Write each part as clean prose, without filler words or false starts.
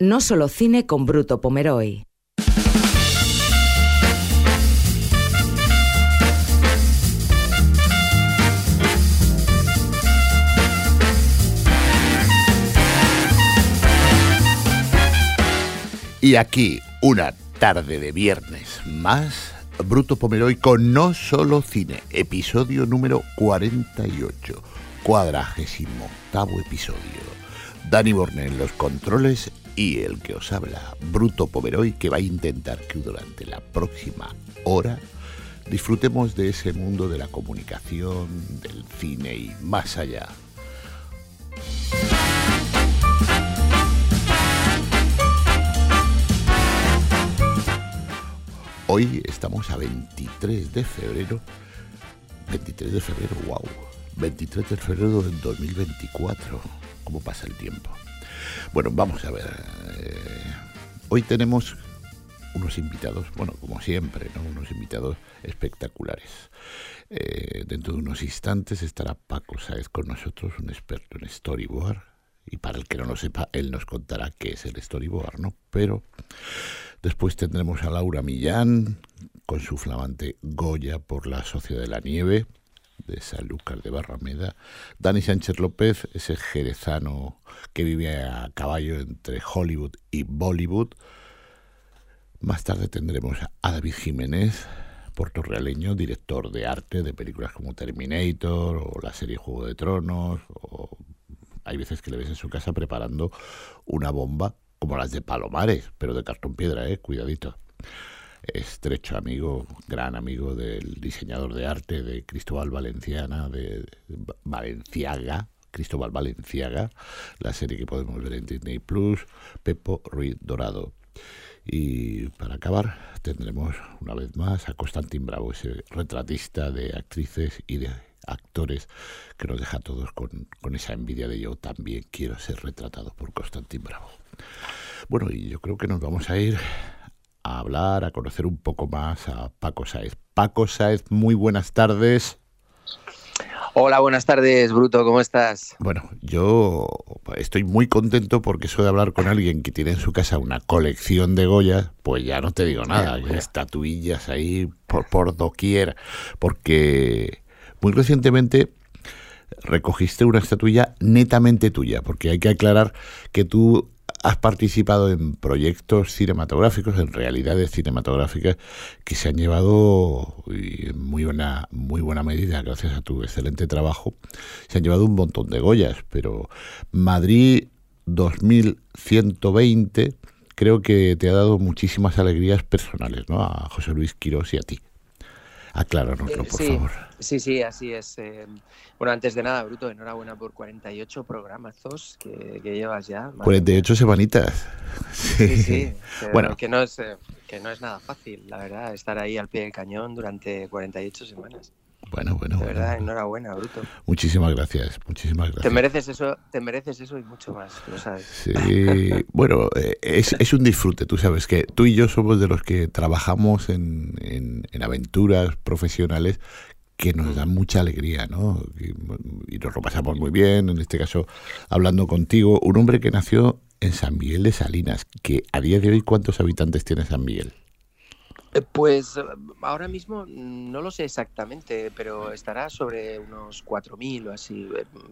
No Solo Cine con Bruto Pomeroy. Y aquí, una tarde de viernes más, Bruto Pomeroy con No Solo Cine, episodio número 48, 48º episodio. Dani Borne en los controles y el que os habla, Bruto Pomeroy, que va a intentar que durante la próxima hora disfrutemos de ese mundo de la comunicación, del cine y más allá. Hoy estamos a 23 de febrero. 23 de febrero, wow. 23 de febrero del 2024. ¿Cómo pasa el tiempo? Bueno, vamos a ver. Hoy tenemos unos invitados, bueno, como siempre, ¿no? Unos invitados espectaculares. Dentro de unos instantes estará Paco Sáez con nosotros, un experto en storyboard. Y para el que no lo sepa, él nos contará qué es el storyboard, ¿no? Pero después tendremos a Laura Millán con su flamante Goya por La Sociedad de la Nieve de Sanlúcar de Barrameda. Dani Sánchez López, ese jerezano que vive a caballo entre Hollywood y Bollywood. Más tarde tendremos a David Jiménez, puertorriqueño, director de arte de películas como Terminator o la serie Juego de Tronos, o hay veces que le ves en su casa preparando una bomba como las de Palomares, pero de cartón piedra, cuidadito. Estrecho amigo, gran amigo del diseñador de arte de Cristóbal Valenciaga, Cristóbal Valenciaga, la serie que podemos ver en Disney Plus, Pepo Ruiz Dorado. Y para acabar tendremos una vez más a Constantin Bravo, ese retratista de actrices y de actores que nos deja a todos con esa envidia de yo también quiero ser retratado por Constantin Bravo. Bueno, y yo creo que nos vamos a ir a hablar, a conocer un poco más a Paco Sáez. Paco Sáez, muy buenas tardes. Hola, buenas tardes, Bruto, ¿cómo estás? Bueno, yo estoy muy contento porque eso de hablar con alguien que tiene en su casa una colección de Goyas, pues ya no te digo nada, estatuillas ahí por doquier, porque muy recientemente recogiste una estatuilla netamente tuya, porque hay que aclarar que tú has participado en proyectos cinematográficos, en realidades cinematográficas que se han llevado, y en muy buena medida, gracias a tu excelente trabajo, se han llevado un montón de Goyas, pero Madrid 2120 creo que te ha dado muchísimas alegrías personales, ¿no? A José Luis Quirós y a ti. Acláranoslo, por favor. Sí, así es. Bueno, antes de nada, Bruto, enhorabuena por 48 programazos que llevas ya. 48 semanitas. Sí. Bueno, que no es nada fácil, la verdad, estar ahí al pie del cañón durante 48 semanas. Bueno. De verdad, enhorabuena, Bruto. Muchísimas gracias. Te mereces eso y mucho más, lo sabes. Sí, bueno, es un disfrute, tú sabes que tú y yo somos de los que trabajamos en aventuras profesionales que nos dan mucha alegría, ¿no? Y nos lo pasamos muy bien, en este caso hablando contigo, un hombre que nació en San Miguel de Salinas, que a día de hoy, ¿cuántos habitantes tiene San Miguel? Pues ahora mismo no lo sé exactamente, pero estará sobre unos 4.000 o así,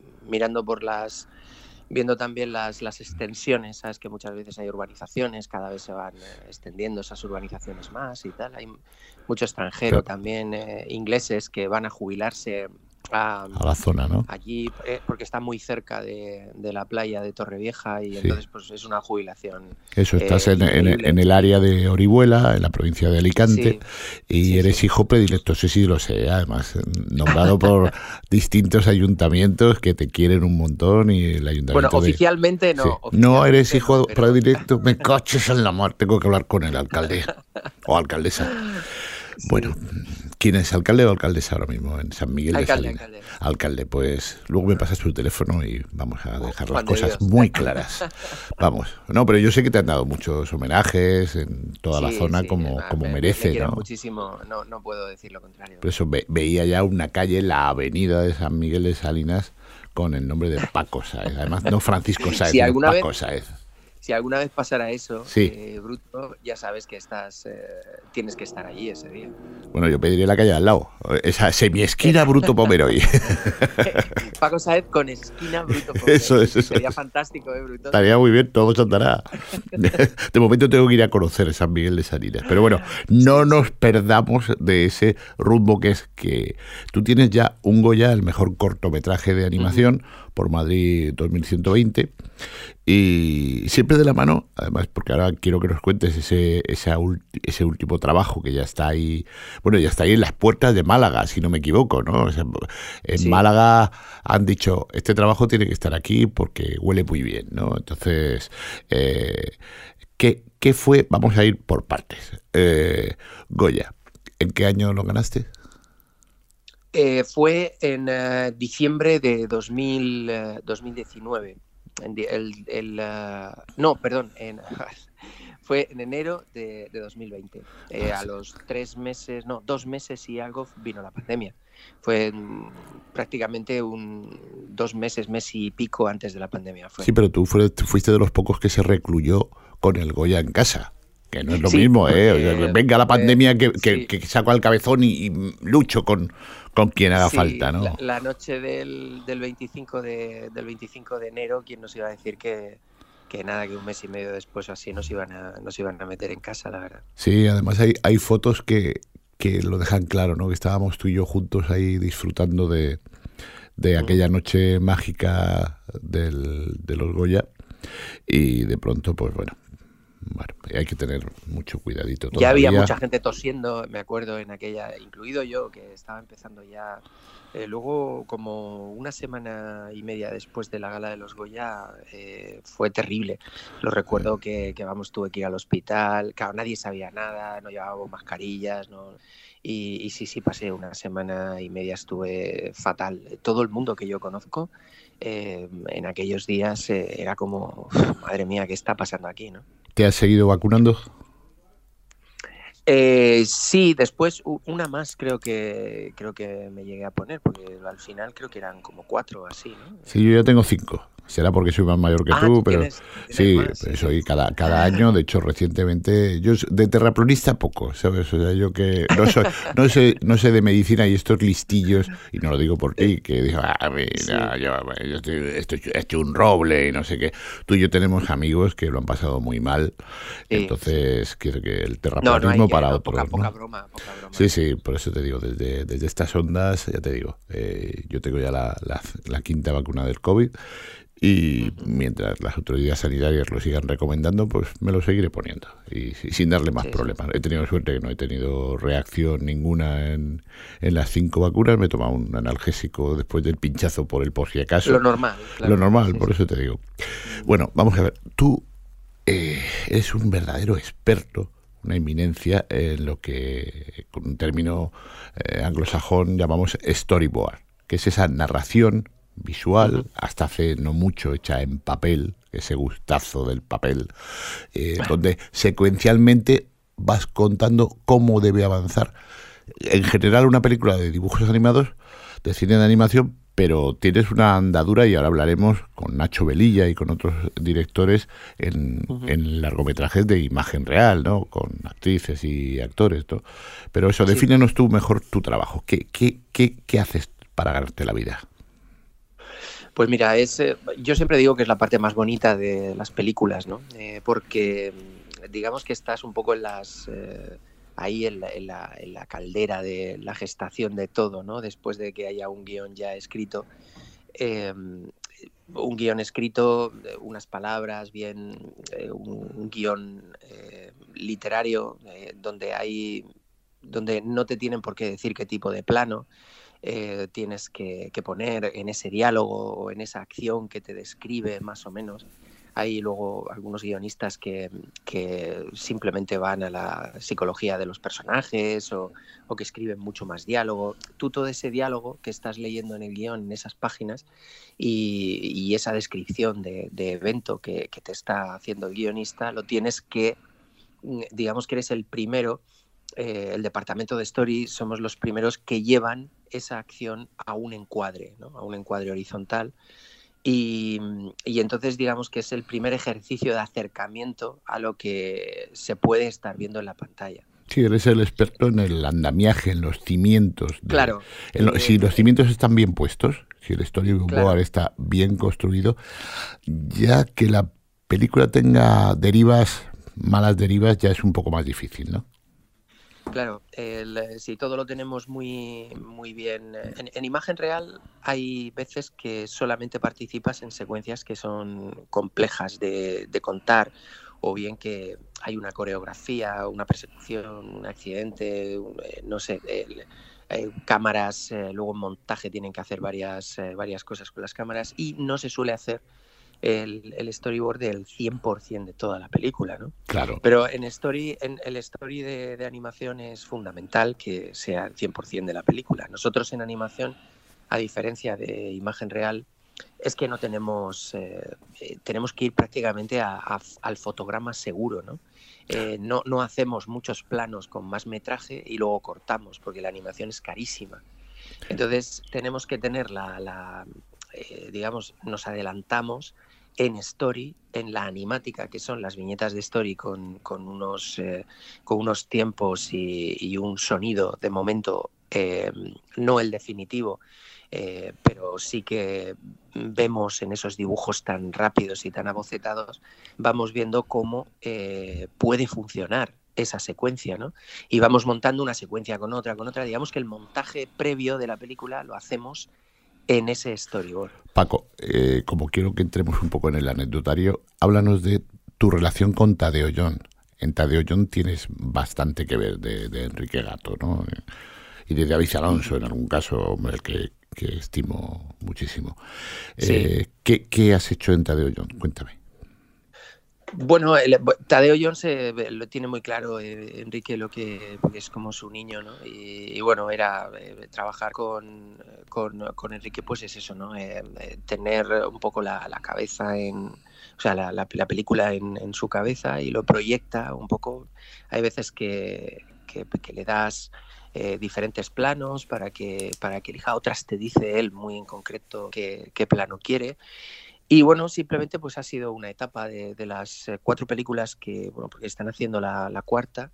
viendo también las extensiones, sabes que muchas veces hay urbanizaciones, cada vez se van extendiendo esas urbanizaciones más y tal, hay mucho extranjero también, ingleses que van a jubilarse a la zona, ¿no? Allí, porque está muy cerca de la playa de Torrevieja y entonces pues es una jubilación. Eso, estás en el área de Orihuela, en la provincia de Alicante, y eres hijo predilecto, sí lo sé, además nombrado por distintos ayuntamientos que te quieren un montón y el ayuntamiento. Bueno, oficialmente no. Sí. No eres hijo predilecto, me coches en la mar, tengo que hablar con el alcalde o alcaldesa. Sí. Bueno, ¿quién es alcalde o alcaldesa ahora mismo en San Miguel de Salinas? Alcalde, pues luego me pasas tu teléfono y vamos a dejar las cosas muy claras. Vamos, no, pero yo sé que te han dado muchos homenajes en toda la zona como merece, me quiero ¿no? muchísimo, no puedo decir lo contrario. Por eso veía ya una calle, la avenida de San Miguel de Salinas, con el nombre de Paco Sáez. Además, no Francisco Sáez, sino Paco Sáez. si alguna vez pasara eso, Sí. Bruto, ya sabes que tienes que estar allí ese día. Bueno, yo pediría la calle al lado. Esa semi-esquina Bruto Pomeroy. Paco Sáez con esquina Bruto Pomeroy. Eso. Sería fantástico, Bruto. Estaría muy bien, todo se andará. De momento tengo que ir a conocer San Miguel de Salinas. Pero bueno, no nos perdamos de ese rumbo que es que tú tienes ya un Goya, el mejor cortometraje de animación, por Madrid 2120. Y siempre de la mano, además, porque ahora quiero que nos cuentes ese último trabajo que ya está ahí, bueno, ya está ahí en las puertas de Málaga, si no me equivoco, ¿no? O sea, en Málaga han dicho, este trabajo tiene que estar aquí porque huele muy bien, ¿no? Entonces, ¿qué fue? Vamos a ir por partes. Goya, ¿en qué año lo ganaste? Fue en diciembre de 2019. No, perdón, fue en enero de 2020. A los 2 meses y algo vino la pandemia. Fue prácticamente 2 meses, mes y pico antes de la pandemia. Sí, pero tú fuiste de los pocos que se recluyó con el Goya en casa. Que no es lo mismo, ¿eh? O sea, venga la pandemia que saco al cabezón y lucho con quien haga falta, ¿no? La noche del 25 de enero, ¿quién nos iba a decir que nada, que un mes y medio después o así nos iban a meter en casa, la verdad? Sí, además hay fotos que lo dejan claro, ¿no? Que estábamos tú y yo juntos ahí disfrutando de aquella noche mágica de los Goya y de pronto, pues bueno, hay que tener mucho cuidadito todavía. Ya había mucha gente tosiendo, me acuerdo, en aquella, incluido yo, que estaba empezando ya. Luego, como una semana y media después de la gala de los Goya, fue terrible. Lo recuerdo que tuve que ir al hospital. Claro, nadie sabía nada, no llevábamos mascarillas, ¿no? Y sí, pasé una semana y media, estuve fatal. Todo el mundo que yo conozco en aquellos días era como, madre mía, ¿qué está pasando aquí, no? ¿Te has seguido vacunando? Sí, después una más creo que me llegué a poner, porque al final creo que eran como 4 o así, ¿no? Sí, yo ya tengo 5. Será porque soy más mayor que tú, pero tienes sí, más, sí. Soy cada año. De hecho, recientemente, yo de terraplanista poco, ¿sabes? O sea, yo que no sé de medicina y estos listillos, y no lo digo por ti, que digo, mira, yo estoy hecho un roble y no sé qué. Tú y yo tenemos amigos que lo han pasado muy mal, entonces quiero que el terraplanismo para otros, poca broma. Sí, por eso te digo, desde estas ondas, ya te digo, yo tengo ya la quinta vacuna del COVID. Y mientras las autoridades sanitarias lo sigan recomendando, pues me lo seguiré poniendo y sin darle más problemas. He tenido suerte que no he tenido reacción ninguna en las 5 vacunas. Me he tomado un analgésico después del pinchazo por si acaso. Lo normal. Claro. Lo normal, por eso te digo. Bueno, vamos a ver. Tú eres un verdadero experto, una eminencia en lo que con un término anglosajón llamamos storyboard, que es esa narración visual, hasta hace no mucho hecha en papel, ese gustazo del papel, donde secuencialmente vas contando cómo debe avanzar. En general, una película de dibujos animados, de cine de animación, pero tienes una andadura, y ahora hablaremos con Nacho Velilla y con otros directores en largometrajes de imagen real, ¿no? Con actrices y actores, ¿no? Pero eso, defínenos tú mejor tu trabajo. ¿Qué haces para ganarte la vida? Pues mira, yo siempre digo que es la parte más bonita de las películas, ¿no? Porque digamos que estás un poco ahí en la caldera de la gestación de todo, ¿no? Después de que haya un guión ya escrito, un guión escrito, unas palabras, bien, un guión literario donde no te tienen por qué decir qué tipo de plano tienes que poner en ese diálogo o en esa acción que te describe más o menos. Hay luego algunos guionistas que simplemente van a la psicología de los personajes o que escriben mucho más diálogo. Tú todo ese diálogo que estás leyendo en el guión, en esas páginas, y esa descripción de evento que te está haciendo el guionista, lo tienes que, digamos que eres el primero. El departamento de Story somos los primeros que llevan esa acción a un encuadre, ¿no? A un encuadre horizontal, y entonces digamos que es el primer ejercicio de acercamiento a lo que se puede estar viendo en la pantalla. Sí, eres el experto en el andamiaje, en los cimientos. Claro. Si los cimientos están bien puestos, si el storyboard Claro. está bien construido, ya que la película tenga malas derivas, ya es un poco más difícil, ¿no? Claro, si todo lo tenemos muy, muy bien. En imagen real hay veces que solamente participas en secuencias que son complejas de contar, o bien que hay una coreografía, una persecución, un accidente, no sé, cámaras, luego en montaje tienen que hacer varias cosas con las cámaras y no se suele hacer el storyboard del 100% de toda la película, ¿no? Claro. Pero en el story de animación es fundamental que sea el 100% de la película. Nosotros en animación, a diferencia de imagen real, es que no tenemos que ir prácticamente al fotograma seguro, ¿no? No hacemos muchos planos con más metraje y luego cortamos, porque la animación es carísima. Entonces tenemos que tener digamos, nos adelantamos en story, en la animática, que son las viñetas de story con unos tiempos y un sonido de momento, no el definitivo, pero sí que vemos en esos dibujos tan rápidos y tan abocetados, vamos viendo cómo puede funcionar esa secuencia, ¿no? Y vamos montando una secuencia con otra. Digamos que el montaje previo de la película lo hacemos en ese storyboard. Paco, como quiero que entremos un poco en el anecdotario, háblanos de tu relación con Tadeo Jon. En Tadeo Jon tienes bastante que ver de Enrique Gato, ¿no? Y de David Alonso, en algún caso, hombre, el que estimo muchísimo. Sí. ¿Qué has hecho en Tadeo Jon? Cuéntame. Bueno, Tadeo Jones lo tiene muy claro, Enrique, porque es como su niño, ¿no? Y bueno, era trabajar con Enrique, pues es eso, ¿no? Tener un poco la cabeza o sea, la película en su cabeza y lo proyecta un poco. Hay veces que le das diferentes planos para que elija, otras te dice él muy en concreto qué plano quiere. Y bueno, simplemente pues ha sido una etapa de las 4 películas porque están haciendo la cuarta.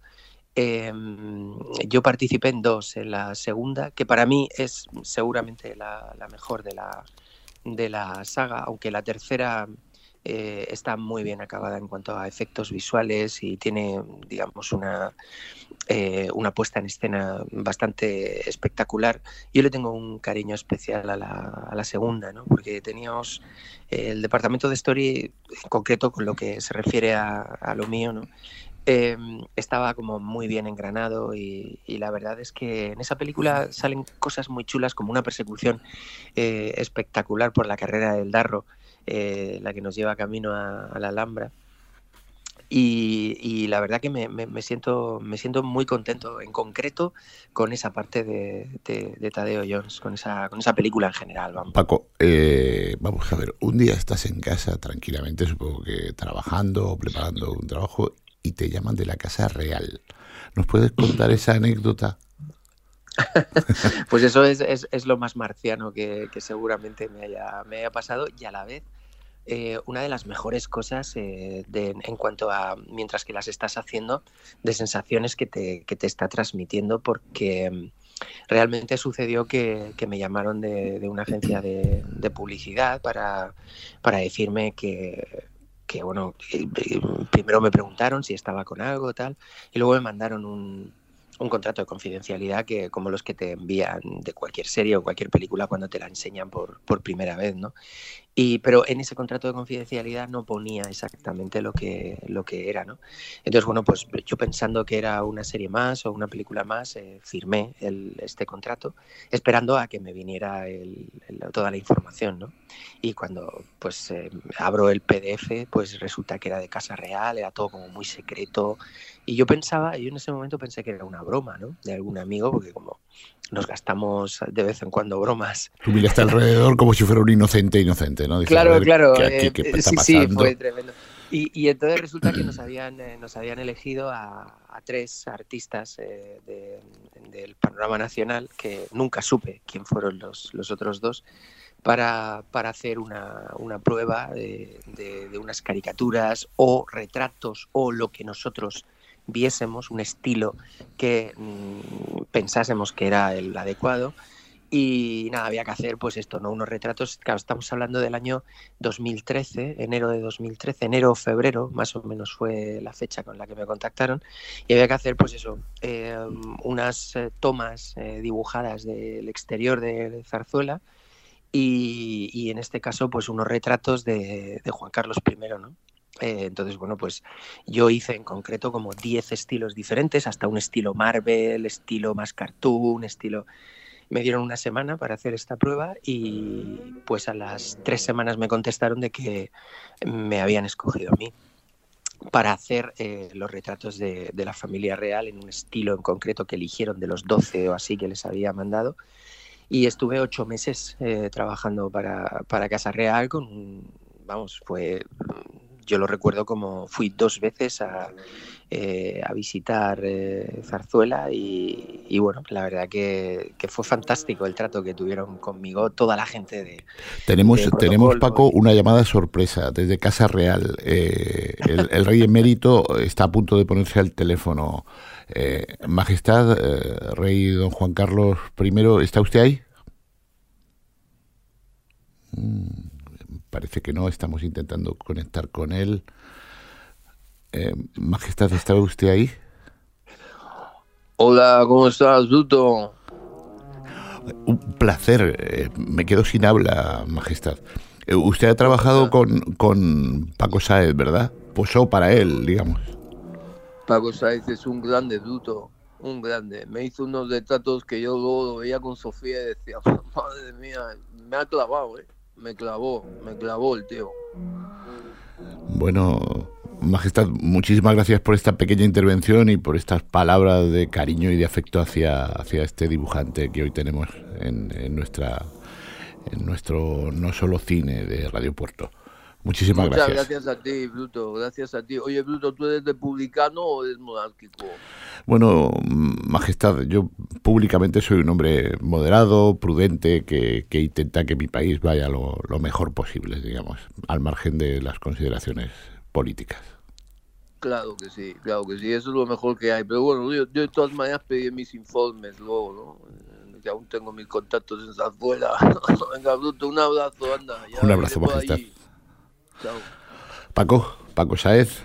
Yo participé en 2, en la segunda, que para mí es seguramente la mejor de la saga, aunque la tercera está muy bien acabada en cuanto a efectos visuales y tiene, digamos, una puesta en escena bastante espectacular. Yo le tengo un cariño especial a la segunda, ¿no? Porque teníamos el departamento de story, en concreto con lo que se refiere a lo mío, ¿no? Estaba como muy bien engranado y la verdad es que en esa película salen cosas muy chulas, como una persecución espectacular por la carrera del Darro, la que nos lleva camino a la Alhambra. Y la verdad que me siento muy contento, en concreto con esa parte de Tadeo Jones, con esa película en general. Vamos. Paco, vamos a ver, un día estás en casa tranquilamente, supongo que trabajando o preparando un trabajo, y te llaman de la Casa Real. ¿Nos puedes contar esa anécdota? Pues eso es lo más marciano que seguramente me haya pasado, y a la vez una de las mejores cosas en cuanto a, mientras que las estás haciendo, de sensaciones que te está transmitiendo, porque realmente sucedió que me llamaron de una agencia de publicidad para decirme que bueno, primero me preguntaron si estaba con algo tal, y luego me mandaron un contrato de confidencialidad, que como los que te envían de cualquier serie o cualquier película cuando te la enseñan por primera vez, ¿no? Pero en ese contrato de confidencialidad no ponía exactamente lo que era, ¿no? Entonces, bueno, pues yo, pensando que era una serie más o una película más, firmé este contrato esperando a que me viniera toda la información, ¿no? Y cuando pues abro el PDF, pues resulta que era de Casa Real, era todo como muy secreto. Y yo en ese momento pensé que era una broma, ¿no? De algún amigo, porque como nos gastamos de vez en cuando bromas. Tú miraste alrededor como si fuera un inocente, ¿no? Dices, Claro. ¿qué está pasando? Sí, fue tremendo. Y entonces resulta que nos habían elegido a 3 artistas del panorama nacional, que nunca supe quién fueron los otros 2, para hacer una prueba de unas caricaturas o retratos o lo que nosotros viésemos, un estilo que pensásemos que era el adecuado. Y nada, había que hacer pues esto, ¿no? Unos retratos, claro, estamos hablando del año 2013, enero de 2013, enero o febrero, más o menos fue la fecha con la que me contactaron, y había que hacer pues eso, unas tomas dibujadas del exterior de Zarzuela y en este caso pues unos retratos de Juan Carlos I, ¿no? Entonces, bueno, pues yo hice en concreto como 10 estilos diferentes, hasta un estilo Marvel, estilo más cartoon, estilo... Me dieron una semana para hacer esta prueba y pues a las 3 semanas me contestaron de que me habían escogido a mí para hacer los retratos de la familia real en un estilo en concreto que eligieron de los 12 o así que les había mandado. Y estuve 8 meses trabajando para Casa Real vamos, yo lo recuerdo como fui 2 veces a visitar Zarzuela y bueno, la verdad que fue fantástico el trato que tuvieron conmigo toda la gente de Tenemos, Paco, una llamada sorpresa desde Casa Real. El rey emérito está a punto de ponerse al teléfono. Majestad, rey don Juan Carlos I, ¿está usted ahí? Parece que no, estamos intentando conectar con él. Majestad, ¿está usted ahí? Hola, ¿cómo estás, Bruto? Un placer, me quedo sin habla, Majestad. Usted ha trabajado con Paco Sáez, ¿verdad? Posó para él, digamos. Paco Sáez es un grande, Bruto, un grande. Me hizo unos retratos que yo luego lo veía con Sofía y decía, madre mía, me ha clavado, me clavó el tío. Bueno, Majestad, muchísimas gracias por esta pequeña intervención y por estas palabras de cariño y de afecto hacia este dibujante que hoy tenemos en nuestro no solo cine de Radio Puerto. Muchísimas gracias. Muchas gracias a ti, Bruto, gracias a ti. Oye, Bruto, ¿tú eres republicano o eres monárquico? Bueno, Majestad, yo públicamente soy un hombre moderado, prudente, que intenta que mi país vaya lo mejor posible, digamos, al margen de las consideraciones políticas. Claro que sí, eso es lo mejor que hay. Pero bueno, yo de todas maneras pedí mis informes luego, ¿no? Que aún tengo mis contactos en Zarzuela. Venga, Bruto, un abrazo, anda. Ya un abrazo, Majestad. Allí. Chao. Paco Sáez.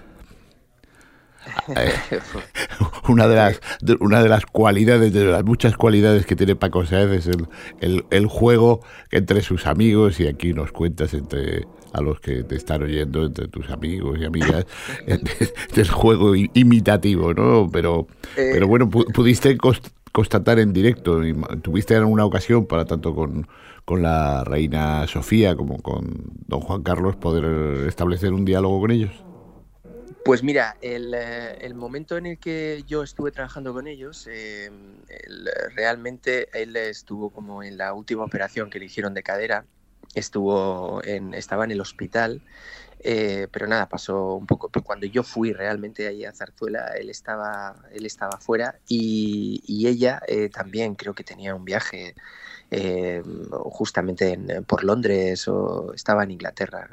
Una de las cualidades, de las muchas cualidades que tiene Paco Sáez es el juego entre sus amigos, y aquí nos cuentas a los que te están oyendo, entre tus amigos y amigas, del juego imitativo, ¿no? Pero bueno, pudiste constatar en directo, y tuviste en una ocasión, para tanto con la reina Sofía como con don Juan Carlos, poder establecer un diálogo con ellos. Pues mira, el momento en el que yo estuve trabajando con ellos, realmente él estuvo como en la última operación que le hicieron de cadera, estaba en el hospital, pero nada, pasó un poco. Cuando yo fui realmente ahí a Zarzuela, él estaba fuera y ella también creo que tenía un viaje justamente por Londres, o estaba en Inglaterra.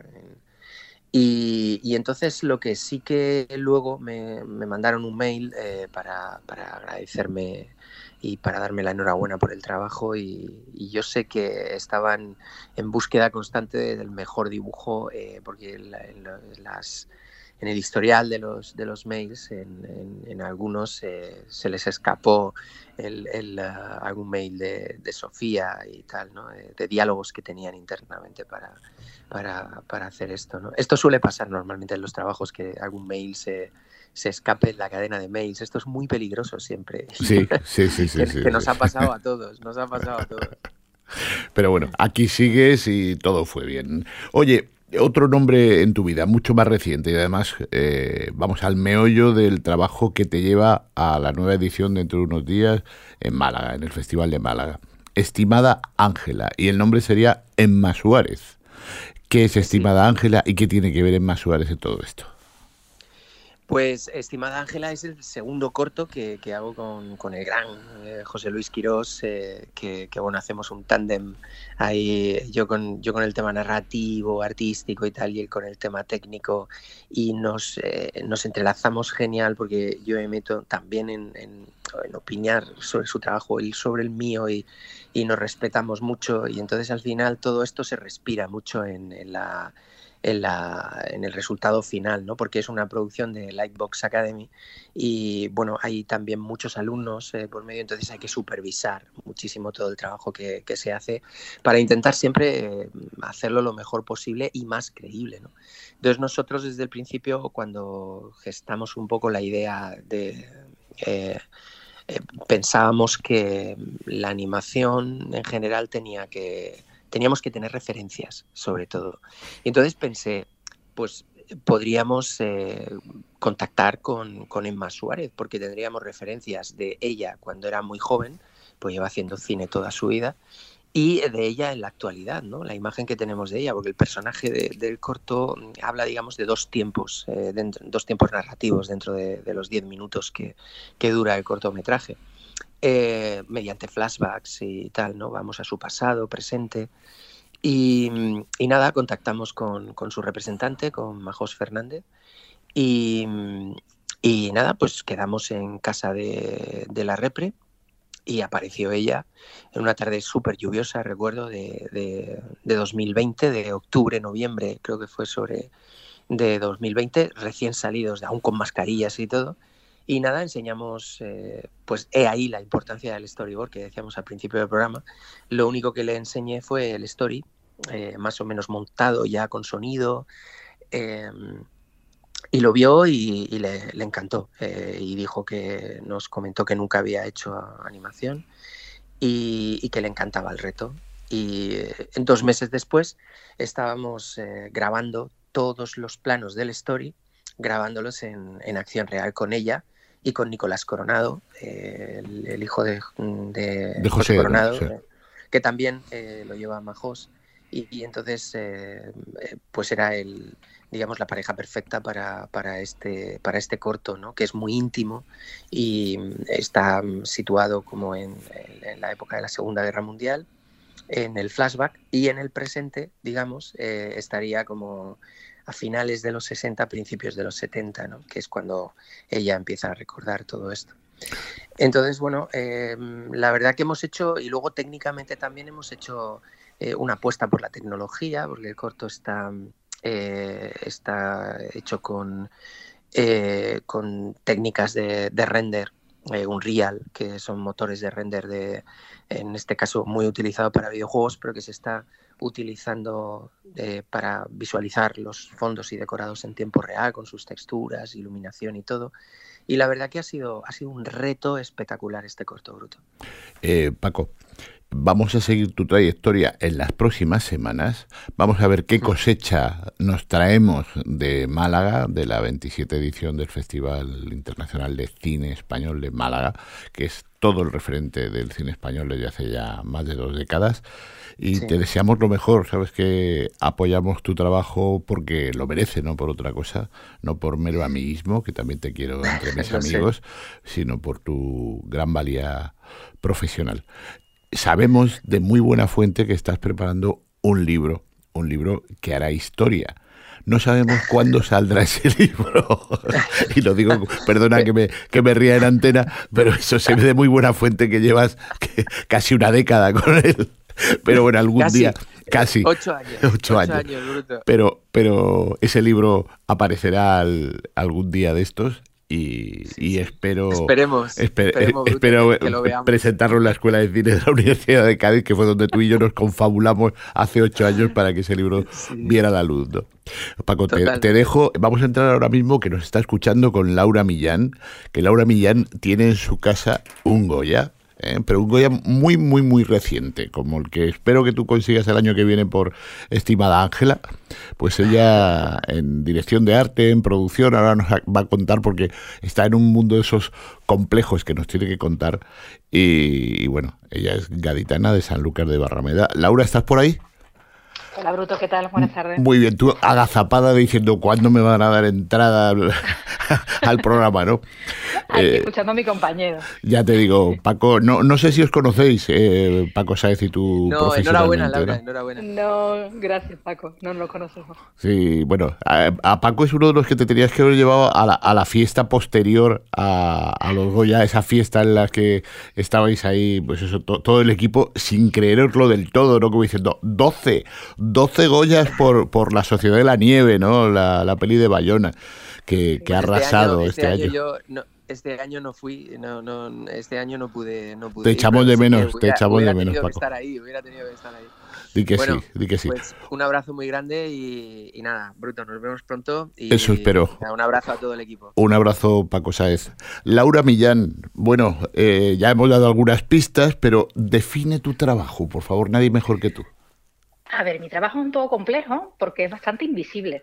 Y entonces lo que sí que luego me mandaron un mail para agradecerme y para darme la enhorabuena por el trabajo, y yo sé que estaban en búsqueda constante del mejor dibujo, porque en el historial de los mails, en algunos se les escapó algún mail de Sofía y tal, ¿no? De diálogos que tenían internamente para hacer esto, ¿no? Esto suele pasar normalmente en los trabajos, que algún mail se escape en la cadena de mails. Esto es muy peligroso siempre. Sí. Que nos ha pasado a todos, Pero bueno, aquí sigues y todo fue bien. Oye, otro nombre en tu vida, mucho más reciente, y además vamos al meollo del trabajo que te lleva a la nueva edición dentro de unos días en Málaga, en el Festival de Málaga. Estimada Ángela, y el nombre sería Emma Suárez. ¿Qué es Estimada Ángela y qué tiene que ver Emma Suárez en todo esto? Pues Estimada Ángela es el segundo corto que hago con el gran José Luis Quirós, que bueno, hacemos un tándem ahí, yo con el tema narrativo, artístico y tal, y él con el tema técnico, y nos entrelazamos genial, porque yo me meto también en opinar sobre su trabajo, él sobre el mío, y nos respetamos mucho, y entonces al final todo esto se respira mucho en el resultado final, ¿no? Porque es una producción de Lightbox Academy y bueno, hay también muchos alumnos por medio, entonces hay que supervisar muchísimo todo el trabajo que se hace para intentar siempre hacerlo lo mejor posible y más creíble, ¿no? Entonces nosotros desde el principio, cuando gestamos un poco la idea de... pensábamos que la animación en general teníamos que tener referencias, sobre todo. Y entonces pensé, pues podríamos contactar con Emma Suárez, porque tendríamos referencias de ella cuando era muy joven, pues lleva haciendo cine toda su vida, y de ella en la actualidad, ¿no? La imagen que tenemos de ella, porque el personaje del corto habla, digamos, de dos tiempos narrativos dentro de los 10 minutos que dura el cortometraje. Mediante flashbacks y tal, ¿no? Vamos a su pasado, presente, y nada, contactamos con su representante, con Majós Fernández, y nada, pues quedamos en casa de la Repre, y apareció ella en una tarde súper lluviosa, recuerdo, de 2020, de octubre, noviembre, creo que fue de 2020, recién salidos, aún con mascarillas y todo. Y nada, enseñamos, pues he ahí la importancia del storyboard que decíamos al principio del programa. Lo único que le enseñé fue el story, más o menos montado ya con sonido, y lo vio y le encantó. Y dijo que nos comentó que nunca había hecho animación y que le encantaba el reto. Y 2 meses después estábamos grabando todos los planos del story, grabándolos en acción real con ella y con Nicolás Coronado, el hijo de José Coronado, sí, que también lo lleva Majós, y entonces pues era digamos la pareja perfecta para este corto, ¿no? Que es muy íntimo y está situado como en la época de la Segunda Guerra Mundial, en el flashback, y en el presente, digamos, estaría como a finales de los 60, principios de los 70, ¿no? Que es cuando ella empieza a recordar todo esto. Entonces, bueno, la verdad que hemos hecho, y luego técnicamente también hemos hecho una apuesta por la tecnología, porque el corto está hecho con técnicas de render, Unreal, que son motores de render en este caso muy utilizado para videojuegos, pero que se está utilizando para visualizar los fondos y decorados en tiempo real, con sus texturas, iluminación y todo. Y la verdad que ha sido un reto espectacular este corto, Bruto. Paco, vamos a seguir tu trayectoria en las próximas semanas. Vamos a ver qué cosecha nos traemos de Málaga, de la 27 edición del Festival Internacional de Cine Español de Málaga, que es todo el referente del cine español desde hace ya más de 2 décadas. Y sí, te deseamos lo mejor. Sabes que apoyamos tu trabajo porque lo merece, no por otra cosa, no por mero amiguismo, que también te quiero entre mis amigos, sino por tu gran valía profesional. Sabemos de muy buena fuente que estás preparando un libro que hará historia. No sabemos cuándo saldrá ese libro. Y lo digo, perdona que me ría en antena, pero eso se ve de muy buena fuente que llevas casi una década con él. Pero bueno, algún día, casi 8 años. 8 años, Bruto. Pero ese libro aparecerá algún día de estos. Y espero presentarlo en la Escuela de Cine de la Universidad de Cádiz, que fue donde tú y yo nos confabulamos hace 8 años para que ese libro viera la luz, ¿no? Paco, te dejo. Vamos a entrar ahora mismo, que nos está escuchando, con Laura Millán, que Laura Millán tiene en su casa un Goya. Pero un Goya muy, muy, muy reciente, como el que espero que tú consigas el año que viene por Estimada Ángela. Pues ella, en dirección de arte, en producción, ahora nos va a contar, porque está en un mundo de esos complejos que nos tiene que contar. Y bueno, ella es gaditana de Sanlúcar de Barrameda. Laura, ¿estás por ahí? Hola, Bruto, ¿qué tal? Buenas tardes. Muy bien, tú agazapada diciendo cuándo me van a dar entrada al programa, ¿no? Aquí escuchando a mi compañero. Ya te digo, Paco, no sé si os conocéis, Paco Sáez y tú profesionalmente. Enhorabuena, Laura, ¿no? enhorabuena. No, gracias, Paco, no nos conocemos. Sí, bueno, a Paco es uno de los que te tenías que haber llevado a la fiesta posterior a los Goya, esa fiesta en la que estabais ahí, pues eso, todo el equipo, sin creeroslo del todo, ¿no? Como diciendo, 12 Goyas por La Sociedad de la Nieve, ¿no? La peli de Bayona, que ha arrasado este año. Este año no fui, este año no pude Te echamos de menos, Paco. Hubiera tenido que estar ahí. Di que bueno, sí, di que sí. Pues un abrazo muy grande y nada, Bruto, nos vemos pronto. Y eso espero. Un abrazo a todo el equipo. Un abrazo, Paco Sáez. Laura Millán, bueno, ya hemos dado algunas pistas, pero define tu trabajo, por favor, nadie mejor que tú. A ver, mi trabajo es un poco complejo porque es bastante invisible.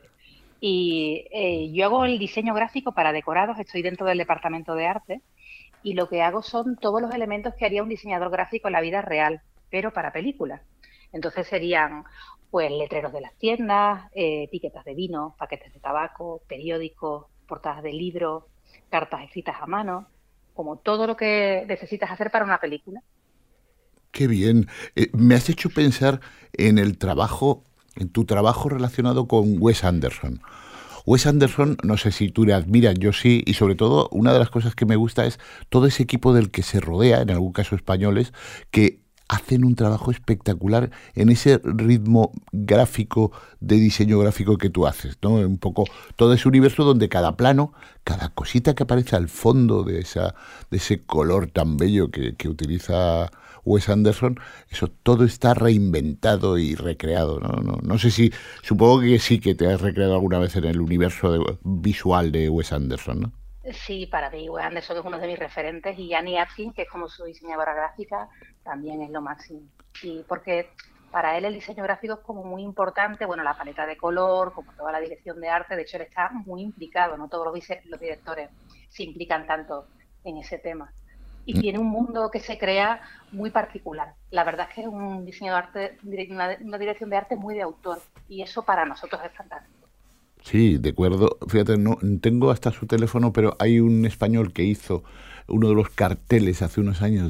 Y yo hago el diseño gráfico para decorados, estoy dentro del departamento de arte y lo que hago son todos los elementos que haría un diseñador gráfico en la vida real, pero para películas. Entonces serían pues letreros de las tiendas, etiquetas de vino, paquetes de tabaco, periódicos, portadas de libros, cartas escritas a mano, como todo lo que necesitas hacer para una película. Qué bien. Me has hecho pensar en el trabajo, en tu trabajo relacionado con Wes Anderson. Wes Anderson, no sé si tú le admiras, yo sí, y sobre todo una de las cosas que me gusta es todo ese equipo del que se rodea, en algún caso españoles, que hacen un trabajo espectacular en ese ritmo gráfico de diseño gráfico que tú haces, ¿no? Un poco todo ese universo donde cada plano, cada cosita que aparece al fondo de ese color tan bello que utiliza Wes Anderson, eso todo está reinventado y recreado, ¿no? No sé si, supongo que sí que te has recreado alguna vez en el universo visual de Wes Anderson, ¿no? Sí, para mí Wes Anderson es uno de mis referentes y Annie Atkins, que es como su diseñadora gráfica, también es lo máximo. Y porque para él el diseño gráfico es como muy importante, bueno, la paleta de color, como toda la dirección de arte, de hecho él está muy implicado, no todos los directores se implican tanto en ese tema. Y tiene un mundo que se crea muy particular. La verdad es que es un diseño de arte, una dirección de arte muy de autor y eso para nosotros es fantástico. Sí, de acuerdo. Fíjate, no tengo hasta su teléfono, pero hay un español que hizo uno de los carteles hace unos años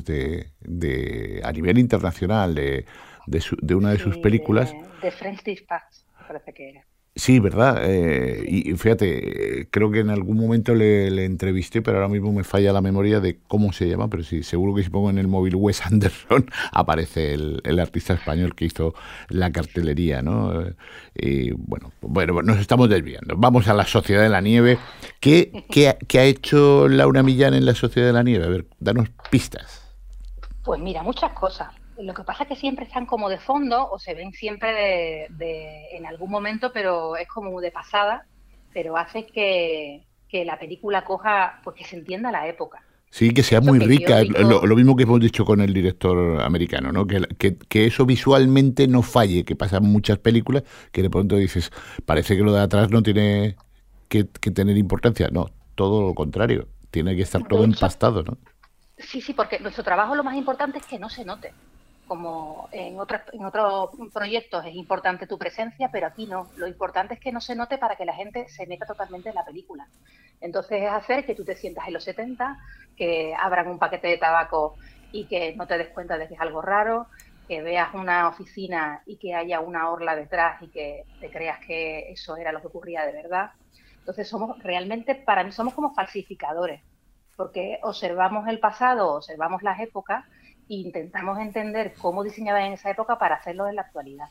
a nivel internacional de una de sus películas. De French Dispatch, me parece que era. Sí, ¿verdad? Y fíjate, creo que en algún momento le entrevisté, pero ahora mismo me falla la memoria de cómo se llama, pero sí, seguro que si pongo en el móvil Wes Anderson, aparece el artista español que hizo la cartelería, ¿no? Y bueno, nos estamos desviando. Vamos a La Sociedad de la Nieve. ¿Qué ha hecho Laura Millán en La Sociedad de la Nieve? A ver, danos pistas. Pues mira, muchas cosas. Lo que pasa es que siempre están como de fondo o se ven siempre en algún momento, pero es como de pasada, pero hace que la película coja, pues que se entienda la época. Sí, que sea muy rica, lo mismo que hemos dicho con el director americano, ¿no? Que eso visualmente no falle, que pasan muchas películas que de pronto dices, parece que lo de atrás no tiene que tener importancia. No, todo lo contrario, tiene que estar todo empastado, ¿no? Sí, porque nuestro trabajo lo más importante es que no se note. Como en otros proyectos es importante tu presencia, pero aquí no. Lo importante es que no se note para que la gente se meta totalmente en la película. Entonces es hacer que tú te sientas en los 70, que abran un paquete de tabaco y que no te des cuenta de que es algo raro, que veas una oficina y que haya una orla detrás y que te creas que eso era lo que ocurría de verdad. Entonces para mí somos como falsificadores, porque observamos el pasado, observamos las épocas e intentamos entender cómo diseñaban en esa época para hacerlo en la actualidad.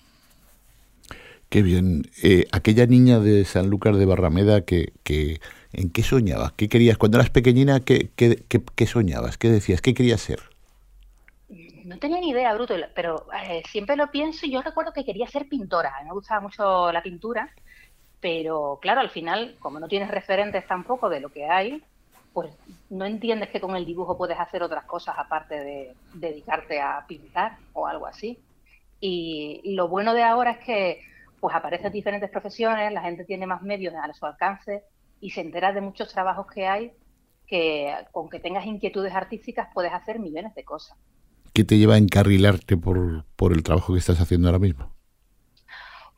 Qué bien. Aquella niña de Sanlúcar de Barrameda, ¿en qué soñabas? ¿Qué querías? Cuando eras pequeñina, ¿qué soñabas? ¿Qué decías? ¿Qué querías ser? No tenía ni idea, Bruto, pero siempre lo pienso y yo recuerdo que quería ser pintora. A mí me gustaba mucho la pintura, pero claro, al final, como no tienes referentes tampoco de lo que hay, pues no entiendes que con el dibujo puedes hacer otras cosas aparte de dedicarte a pintar o algo así. Y lo bueno de ahora es que pues aparecen diferentes profesiones, la gente tiene más medios a su alcance y se entera de muchos trabajos que hay que con que tengas inquietudes artísticas puedes hacer millones de cosas. ¿Qué te lleva a encarrilarte por el trabajo que estás haciendo ahora mismo?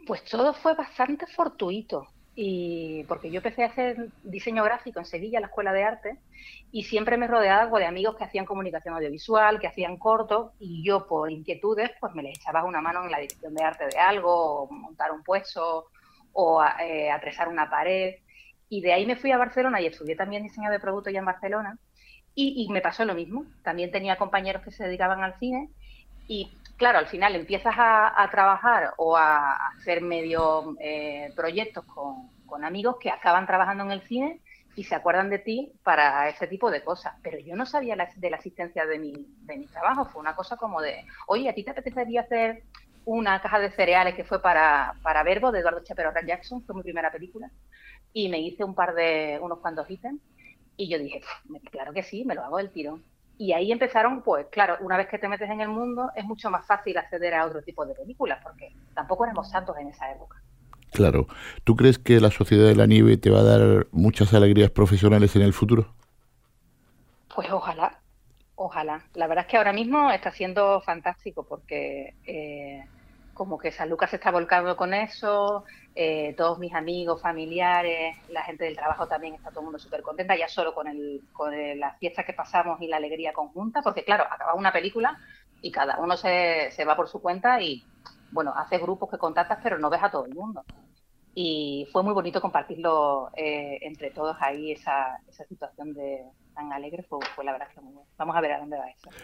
Pues todo fue bastante fortuito. Y porque yo empecé a hacer diseño gráfico en Sevilla, en la Escuela de Arte, y siempre me rodeaba de amigos que hacían comunicación audiovisual, que hacían cortos, y yo por inquietudes pues me les echaba una mano en la dirección de arte de algo, o montar un puesto, o atresar una pared. Y de ahí me fui a Barcelona y estudié también diseño de producto ya en Barcelona, y me pasó lo mismo. También tenía compañeros que se dedicaban al cine, y claro, al final empiezas a trabajar o a hacer medio proyectos con amigos que acaban trabajando en el cine y se acuerdan de ti para ese tipo de cosas. Pero yo no sabía de la existencia de mi trabajo. Fue una cosa como de, oye, ¿a ti te apetecería hacer una caja de cereales que fue para Verbo, de Eduardo Chapero Jackson? Fue mi primera película. Y me hice unos cuantos ítems. Y yo dije, claro que sí, me lo hago del tirón. Y ahí empezaron, pues claro, una vez que te metes en el mundo es mucho más fácil acceder a otro tipo de películas, porque tampoco éramos tantos en esa época. Claro. ¿Tú crees que la Sociedad de la Nieve te va a dar muchas alegrías profesionales en el futuro? Pues ojalá, ojalá. La verdad es que ahora mismo está siendo fantástico porque como que San Lucas se está volcando con eso, todos mis amigos, familiares, la gente del trabajo también está todo el mundo súper contenta, ya solo con las fiestas que pasamos y la alegría conjunta, porque claro, acaba una película y cada uno se va por su cuenta y bueno, haces grupos que contactas pero no ves a todo el mundo. Y fue muy bonito compartirlo entre todos ahí, esa situación tan alegre, fue la verdad que muy bueno. Vamos a ver a dónde va eso.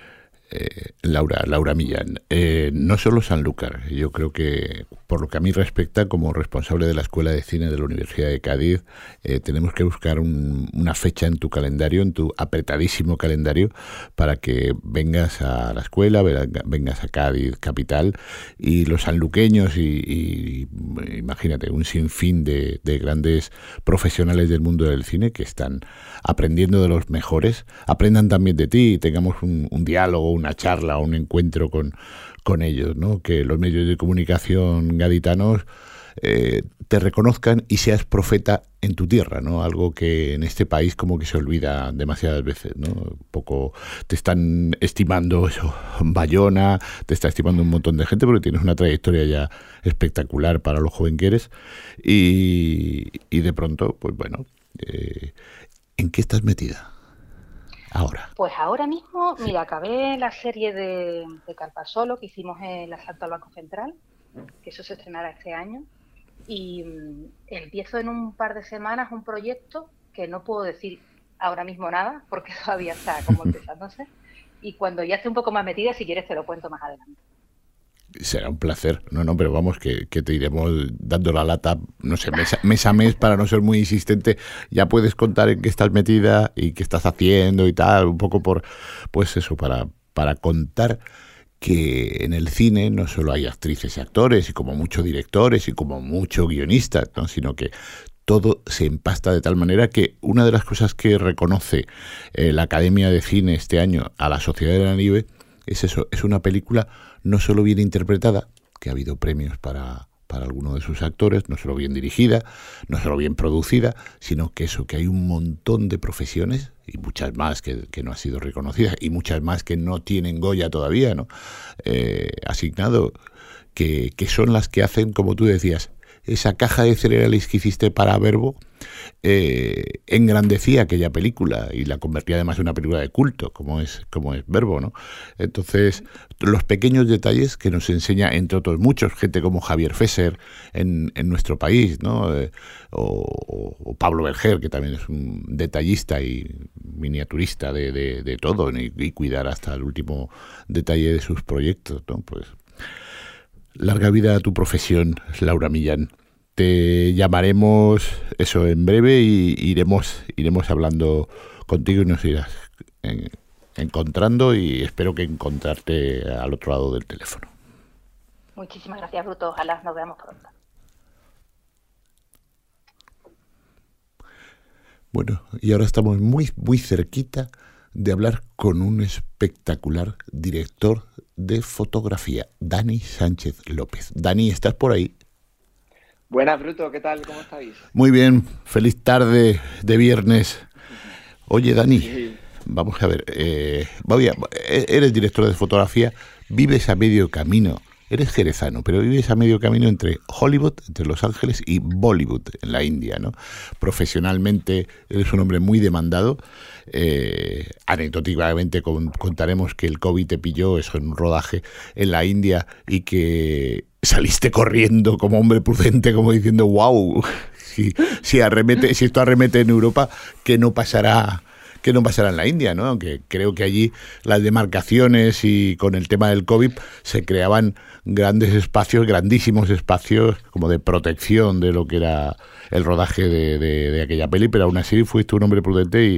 Laura Millán, no solo Sanlúcar, yo creo que por lo que a mí respecta, como responsable de la Escuela de Cine de la Universidad de Cádiz, tenemos que buscar una fecha en tu calendario, en tu apretadísimo calendario, para que vengas a la escuela, vengas a Cádiz capital, y los sanluqueños y imagínate, un sinfín de grandes profesionales del mundo del cine que están aprendiendo de los mejores, aprendan también de ti y tengamos un diálogo, una charla, un encuentro con ellos, ¿no? Que los medios de comunicación gaditanos te reconozcan y seas profeta en tu tierra, ¿no? Algo que en este país como que se olvida demasiadas veces, ¿no? Un poco te están estimando eso, Bayona, te está estimando un montón de gente porque tienes una trayectoria ya espectacular para lo joven que eres y de pronto, pues bueno, ¿en qué estás metida ahora? Pues ahora mismo, mira, acabé la serie de Carpasolo que hicimos en el Asalto al Banco Central, que eso se estrenará este año, y empiezo en un par de semanas un proyecto que no puedo decir ahora mismo nada, porque todavía está como empezándose, y cuando ya esté un poco más metida, si quieres te lo cuento más adelante. Será un placer. No, pero vamos, que te iremos dando la lata, no sé, mes a mes, para no ser muy insistente. Ya puedes contar en qué estás metida y qué estás haciendo y tal, un poco pues eso, para contar que en el cine no solo hay actrices y actores, y como muchos directores, y como muchos guionistas, ¿no? Sino que todo se empasta de tal manera que una de las cosas que reconoce la Academia de Cine este año a la Sociedad de la Nieve es eso, es una película no solo bien interpretada, que ha habido premios para algunos de sus actores, no solo bien dirigida, no solo bien producida, sino que hay un montón de profesiones, y muchas más que no han sido reconocidas, y muchas más que no tienen Goya todavía, ¿no? Asignado, que son las que hacen, como tú decías, esa caja de cereales que hiciste para Verbo, engrandecía aquella película y la convertía además en una película de culto, como es Verbo, ¿no? Entonces, los pequeños detalles que nos enseña, entre otros muchos, gente como Javier Fesser en nuestro país, ¿no? O Pablo Berger, que también es un detallista y miniaturista de todo, y cuidar hasta el último detalle de sus proyectos, ¿no? Pues larga vida a tu profesión, Laura Millán. Te llamaremos eso en breve y iremos hablando contigo y nos irás encontrando, y espero que encontrarte al otro lado del teléfono. Muchísimas gracias, Bruto. Ojalá nos veamos pronto. Bueno, y ahora estamos muy, muy cerquita de hablar con un espectacular director de fotografía, Dani Sánchez López. Dani, ¿estás por ahí? Buenas, Bruto, ¿qué tal? ¿Cómo estáis? Muy bien, feliz tarde de viernes. Oye, Dani, sí. Vamos a ver, eres director de fotografía, vives a medio camino eres jerezano, pero vives a medio camino entre Hollywood, entre Los Ángeles, y Bollywood, en la India, ¿no? Profesionalmente eres un hombre muy demandado. Anecdóticamente contaremos que el COVID te pilló eso en un rodaje en la India y que saliste corriendo como hombre prudente, como diciendo, wow, si esto arremete en Europa, ¿qué no pasará en la India, ¿no? Aunque creo que allí las demarcaciones y con el tema del COVID se creaban grandísimos espacios como de protección de lo que era el rodaje de aquella peli, pero aún así fuiste un hombre prudente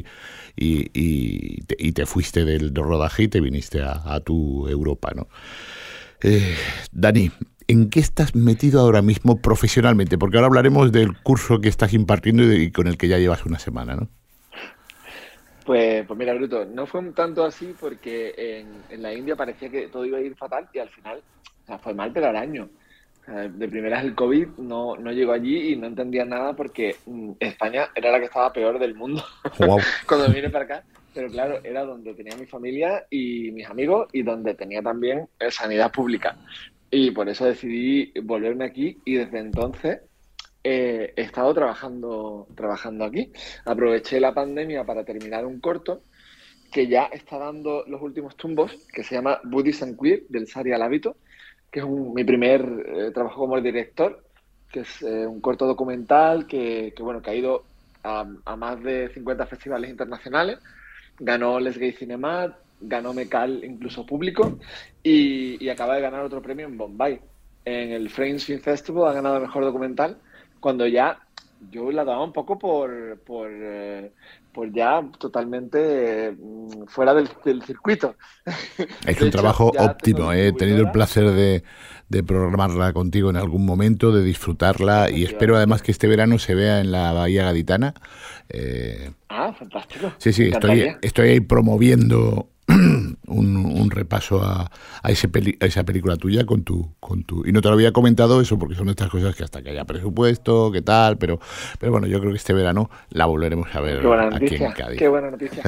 y te fuiste del rodaje y te viniste a tu Europa, ¿no? Dani, ¿en qué estás metido ahora mismo profesionalmente? Porque ahora hablaremos del curso que estás impartiendo y con el que ya llevas una semana, ¿no? Pues mira, Bruto, no fue un tanto así porque en la India parecía que todo iba a ir fatal y al final, o sea, fue mal, pero al año. O sea, de primeras el COVID no llegó allí y no entendía nada porque España era la que estaba peor del mundo Wow. cuando vine para acá. Pero claro, era donde tenía mi familia y mis amigos y donde tenía también sanidad pública. Y por eso decidí volverme aquí y desde entonces he estado trabajando aquí. Aproveché la pandemia para terminar un corto que ya está dando los últimos tumbos, que se llama Buddhist and Queer, del Sari al hábito, que es mi primer trabajo como director, que es un corto documental que ha ido a más de 50 festivales internacionales, ganó Les Gay Cinemat, ganó Mecal incluso público y acaba de ganar otro premio en Bombay. En el Frames Film Festival ha ganado Mejor Documental, cuando ya yo la daba un poco por ya totalmente fuera del circuito. Es un trabajo óptimo, he tenido el placer de programarla contigo en algún momento, de disfrutarla y espero además que este verano se vea en la Bahía Gaditana. Fantástico. Sí, estoy ahí promoviendo un repaso a esa película tuya con tu y no te lo había comentado eso porque son estas cosas que hasta que haya presupuesto, qué tal, pero bueno, yo creo que este verano la volveremos a ver aquí en Cádiz. Qué buena noticia.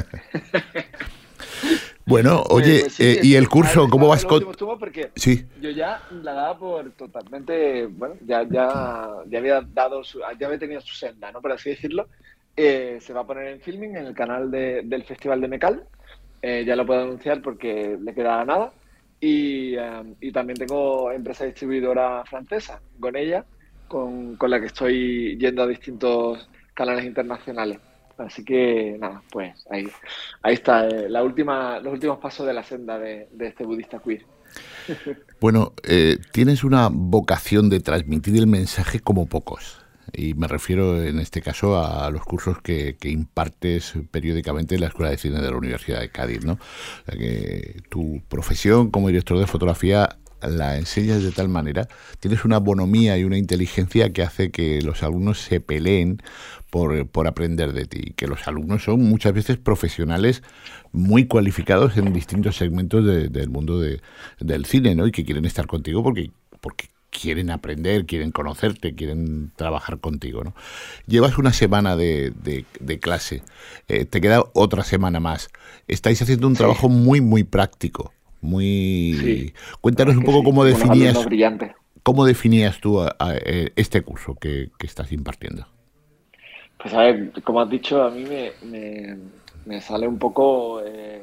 Bueno, oye, pues sí, ¿y el curso cómo vas con...? Porque sí. Yo ya la daba por totalmente, bueno, ya había tenido su senda, ¿no? Por así decirlo. Se va a poner en filming en el canal del Festival de Mecal. Ya lo puedo anunciar porque le queda nada. Y también tengo empresa distribuidora francesa, Gonella, con la que estoy yendo a distintos canales internacionales. Así que nada, pues ahí está los últimos pasos de la senda de este budista queer. Bueno, tienes una vocación de transmitir el mensaje como pocos. Y me refiero en este caso a los cursos que impartes periódicamente en la Escuela de Cine de la Universidad de Cádiz, ¿no? O sea, que tu profesión como director de fotografía la enseñas de tal manera, tienes una bonomía y una inteligencia que hace que los alumnos se peleen por aprender de ti, que los alumnos son muchas veces profesionales muy cualificados en distintos segmentos del mundo del cine, ¿no? Y que quieren estar contigo porque quieren aprender, quieren conocerte, quieren trabajar contigo, ¿no? Llevas una semana de clase, te queda otra semana más. Estáis haciendo un trabajo muy, muy práctico. Sí. Cuéntanos un poco cómo definías tú este curso que estás impartiendo. Pues a ver, como has dicho, a mí me sale un poco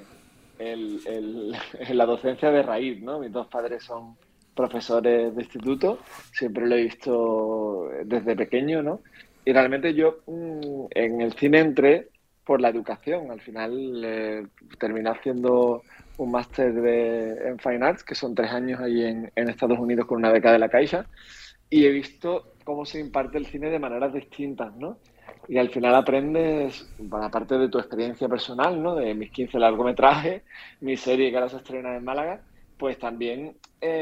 la docencia de raíz, ¿no? Mis dos padres son profesores de instituto, siempre lo he visto desde pequeño, ¿no? Y realmente yo en el cine entré por la educación. Al final terminé haciendo un máster en Fine Arts, que son 3 años ahí en Estados Unidos con una beca de la Caixa, y he visto cómo se imparte el cine de maneras distintas, ¿no? Y al final aprendes, aparte de tu experiencia personal, ¿no? De mis 15 largometrajes, mi serie que ahora se estrena en Málaga, pues también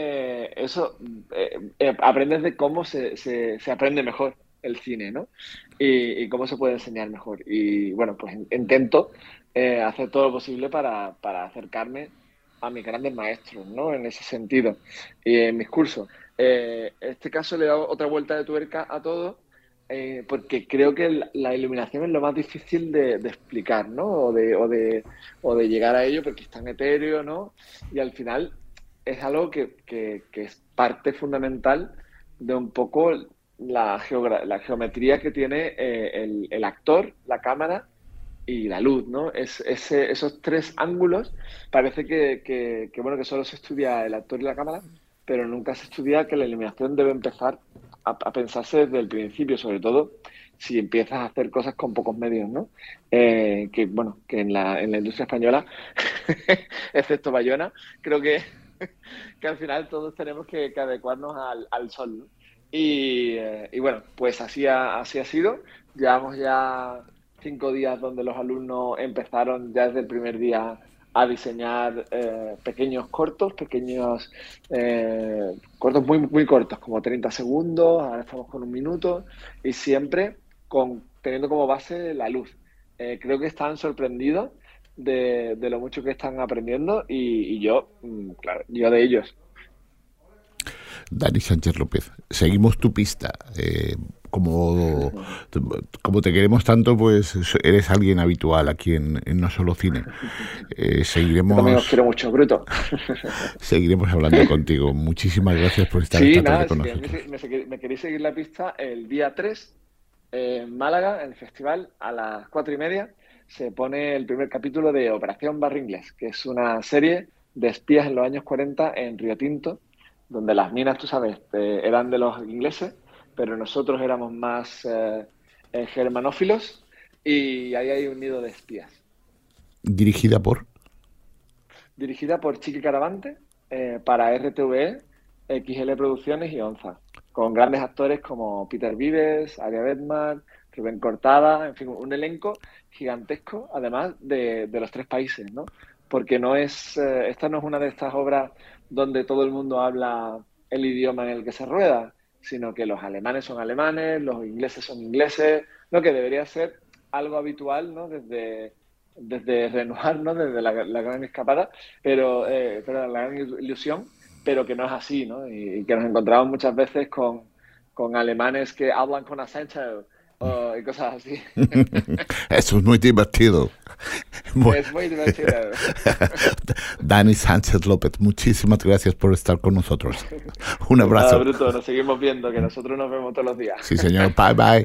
aprendes de cómo se aprende mejor el cine, ¿no? Y cómo se puede enseñar mejor. Y bueno, pues intento hacer todo lo posible para acercarme a mis grandes maestros, ¿no? En ese sentido. Y en mis cursos. Este caso le he dado otra vuelta de tuerca a todo, porque creo que la iluminación es lo más difícil de explicar, ¿no? O de llegar a ello, porque es tan etéreo, ¿no? Y al final es algo que es parte fundamental de un poco la geometría que tiene el actor, la cámara y la luz, ¿no? Esos tres ángulos parece bueno, que solo se estudia el actor y la cámara, pero nunca se estudia que la iluminación debe empezar a pensarse desde el principio, sobre todo si empiezas a hacer cosas con pocos medios, ¿no? Bueno, que en la industria española, excepto Bayona, creo que al final todos tenemos que adecuarnos al sol, ¿no? Y bueno, pues así ha sido. Llevamos ya 5 días donde los alumnos empezaron ya desde el primer día a diseñar pequeños cortos muy, muy cortos, como 30 segundos, ahora estamos con 1 minuto, y siempre teniendo como base la luz. Creo que están sorprendidos de lo mucho que están aprendiendo y yo, claro, yo de ellos. Dani Sánchez López, seguimos tu pista. Como te queremos tanto, pues eres alguien habitual aquí en No Solo Cine. Seguiremos. Yo también os quiero mucho, Bruto. Seguiremos hablando contigo. Muchísimas gracias por estar esta tarde con nosotros. Me queréis seguir la pista el día 3 en Málaga, en el festival, a las 4:30, se pone el primer capítulo de Operación Barrio Inglés, que es una serie de espías en los años 40 en Río Tinto, donde las minas, tú sabes, eran de los ingleses, pero nosotros éramos más germanófilos, y ahí hay un nido de espías. ¿Dirigida por? Dirigida por Chiqui Caravante, para RTVE, XL Producciones y Onza, con grandes actores como Peter Vives, Aria Bedmar, Rubén Cortada, en fin, un elenco gigantesco, además de los 3 países, ¿no? Porque esta no es una de estas obras donde todo el mundo habla el idioma en el que se rueda, sino que los alemanes son alemanes, los ingleses son ingleses, lo que debería ser algo habitual, ¿no? Desde Renoir, ¿no? Desde la Gran Escapada, pero la Gran Ilusión, pero que no es así, ¿no? Y que nos encontramos muchas veces con alemanes que hablan con acento y cosas así. Eso es muy divertido. Es muy divertido. Dani Sánchez López, muchísimas gracias por estar con nosotros. Un abrazo. Nada, Bruto, nos seguimos viendo, que nosotros nos vemos todos los días. Sí, señor. Bye, bye.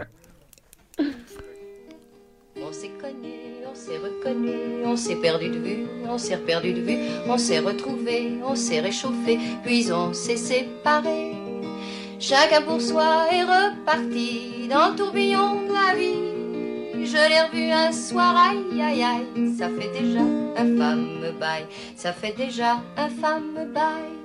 On s'est connu, on s'est reconnu, on s'est perdu de vue, on s'est reperdu de vue, on s'est retrouvé, on s'est réchauffé, puis on s'est séparé. Chacun pour soi est reparti dans le tourbillon de la vie. Je l'ai revu un soir, aïe aïe aïe, ça fait déjà un fameux bail, ça fait déjà un fameux bail.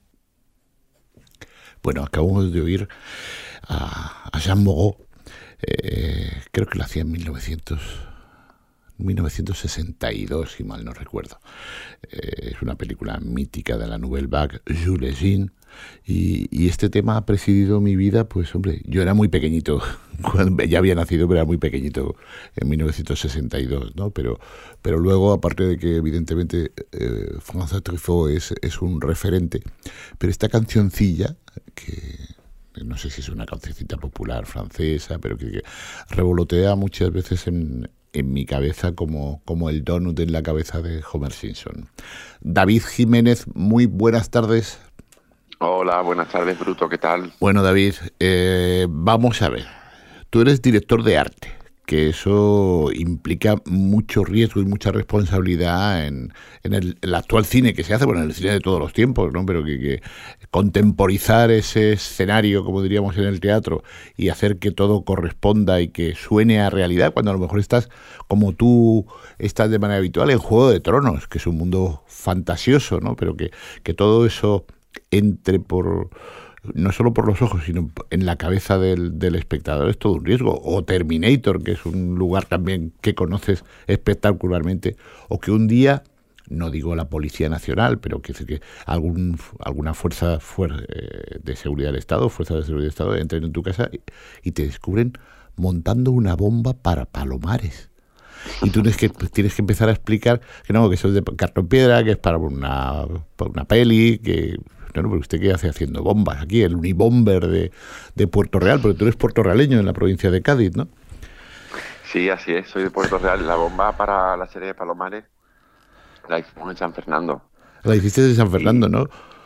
Bueno, acabamos de oír a Jean Moreau. Creo que lo hacía en 1962, si mal no recuerdo. Es una película mítica de la Nouvelle Vague, Jules Jean, y este tema ha presidido mi vida. Pues hombre, yo era muy pequeñito, ya había nacido, pero era muy pequeñito en 1962, ¿no? Pero luego, aparte de que evidentemente François Truffaut es un referente, pero esta cancioncilla, que no sé si es una cancioncita popular francesa, pero que revolotea muchas veces en mi cabeza como el donut en la cabeza de Homer Simpson. David Jiménez, muy buenas tardes. Hola, buenas tardes, Bruto, ¿qué tal? Bueno, David, vamos a ver. Tú eres director de arte, que eso implica mucho riesgo y mucha responsabilidad en el actual cine que se hace, bueno, en el cine de todos los tiempos, ¿no? Pero que contemporizar ese escenario, como diríamos en el teatro, y hacer que todo corresponda y que suene a realidad, cuando a lo mejor estás, como tú estás de manera habitual, en Juego de Tronos, que es un mundo fantasioso, ¿no? Pero que todo eso entre no solo por los ojos, sino en la cabeza del espectador, es todo un riesgo. O Terminator, que es un lugar también que conoces espectacularmente, o que un día, no digo la Policía Nacional, pero que alguna fuerza de seguridad del Estado, fuerza de seguridad del Estado, entren en tu casa y te descubren montando una bomba para Palomares. Y tú tienes que empezar a explicar que no, que eso es de cartón piedra, que es para una peli, que... No, pero usted qué hace haciendo bombas aquí, el Unibomber de Puerto Real, porque tú eres puertorrealeño en la provincia de Cádiz, ¿no? Sí, así es, soy de Puerto Real. La bomba para la serie de Palomares la hicimos en San Fernando. La hiciste en San Fernando, ¿no?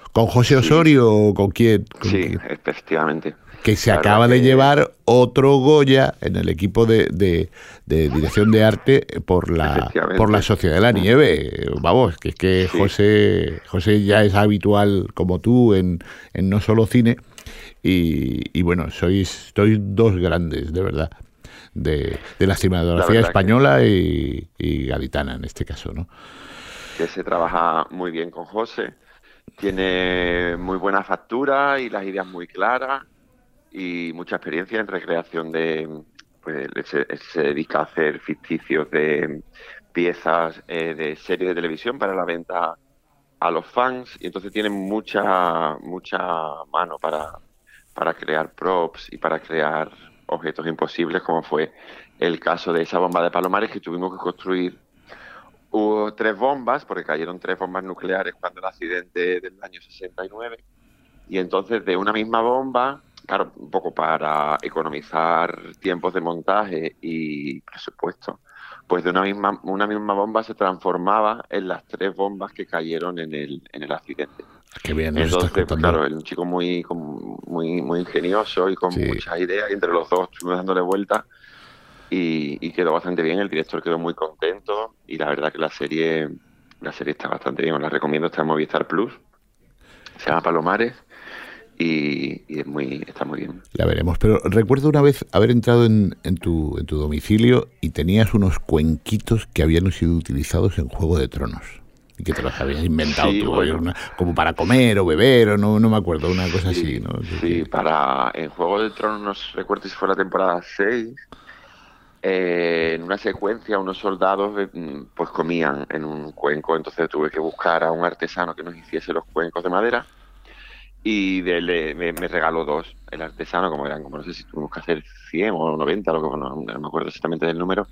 ¿Con José Sí. Osorio o con quién? Sí, efectivamente. Que se La acaba verdad de que- llevar otro Goya en el equipo de dirección de arte por la Efectivamente. Sociedad de la Nieve. Vamos, que es que Sí. José ya es habitual como tú en No Solo Cine y bueno, sois dos grandes, de verdad, de la La cinematografía verdad española y gaditana en este caso, ¿no? que se trabaja muy bien con José, tiene muy buena factura y las ideas muy claras y mucha experiencia en recreación pues él se dedica a hacer ficticios de piezas de series de televisión para la venta a los fans y entonces tiene mucha mano para crear props y para crear objetos imposibles, como fue el caso de esa bomba de Palomares que tuvimos que construir. Hubo 3 bombas, porque cayeron 3 bombas nucleares cuando el accidente del año 69, y entonces de una misma bomba, claro, un poco para economizar tiempos de montaje y presupuesto, pues de una misma bomba se transformaba en las 3 bombas que cayeron en el accidente. Qué bien nos estás Entonces, pues contando. claro, un chico muy ingenioso y con Sí. muchas ideas, y entre los dos estuvimos dándole vueltas y quedó bastante bien. El director quedó muy contento y la verdad que la serie está bastante bien. Os la recomiendo, está en Movistar Plus. Se llama Palomares y está muy bien. La veremos, pero recuerdo una vez haber entrado en tu domicilio y tenías unos cuenquitos que habían sido utilizados en Juego de Tronos y que te los habías inventado Sí, tú, bueno. como para comer o beber o no me acuerdo, una cosa así, ¿no? Sí, en Juego de Tronos, no recuerdo si fue la temporada 6, en una secuencia unos soldados pues comían en un cuenco, entonces tuve que buscar a un artesano que nos hiciese los cuencos de madera y me regaló 2 el artesano, como eran, como no sé si tuvimos que hacer 100 o 90, no me acuerdo exactamente del número,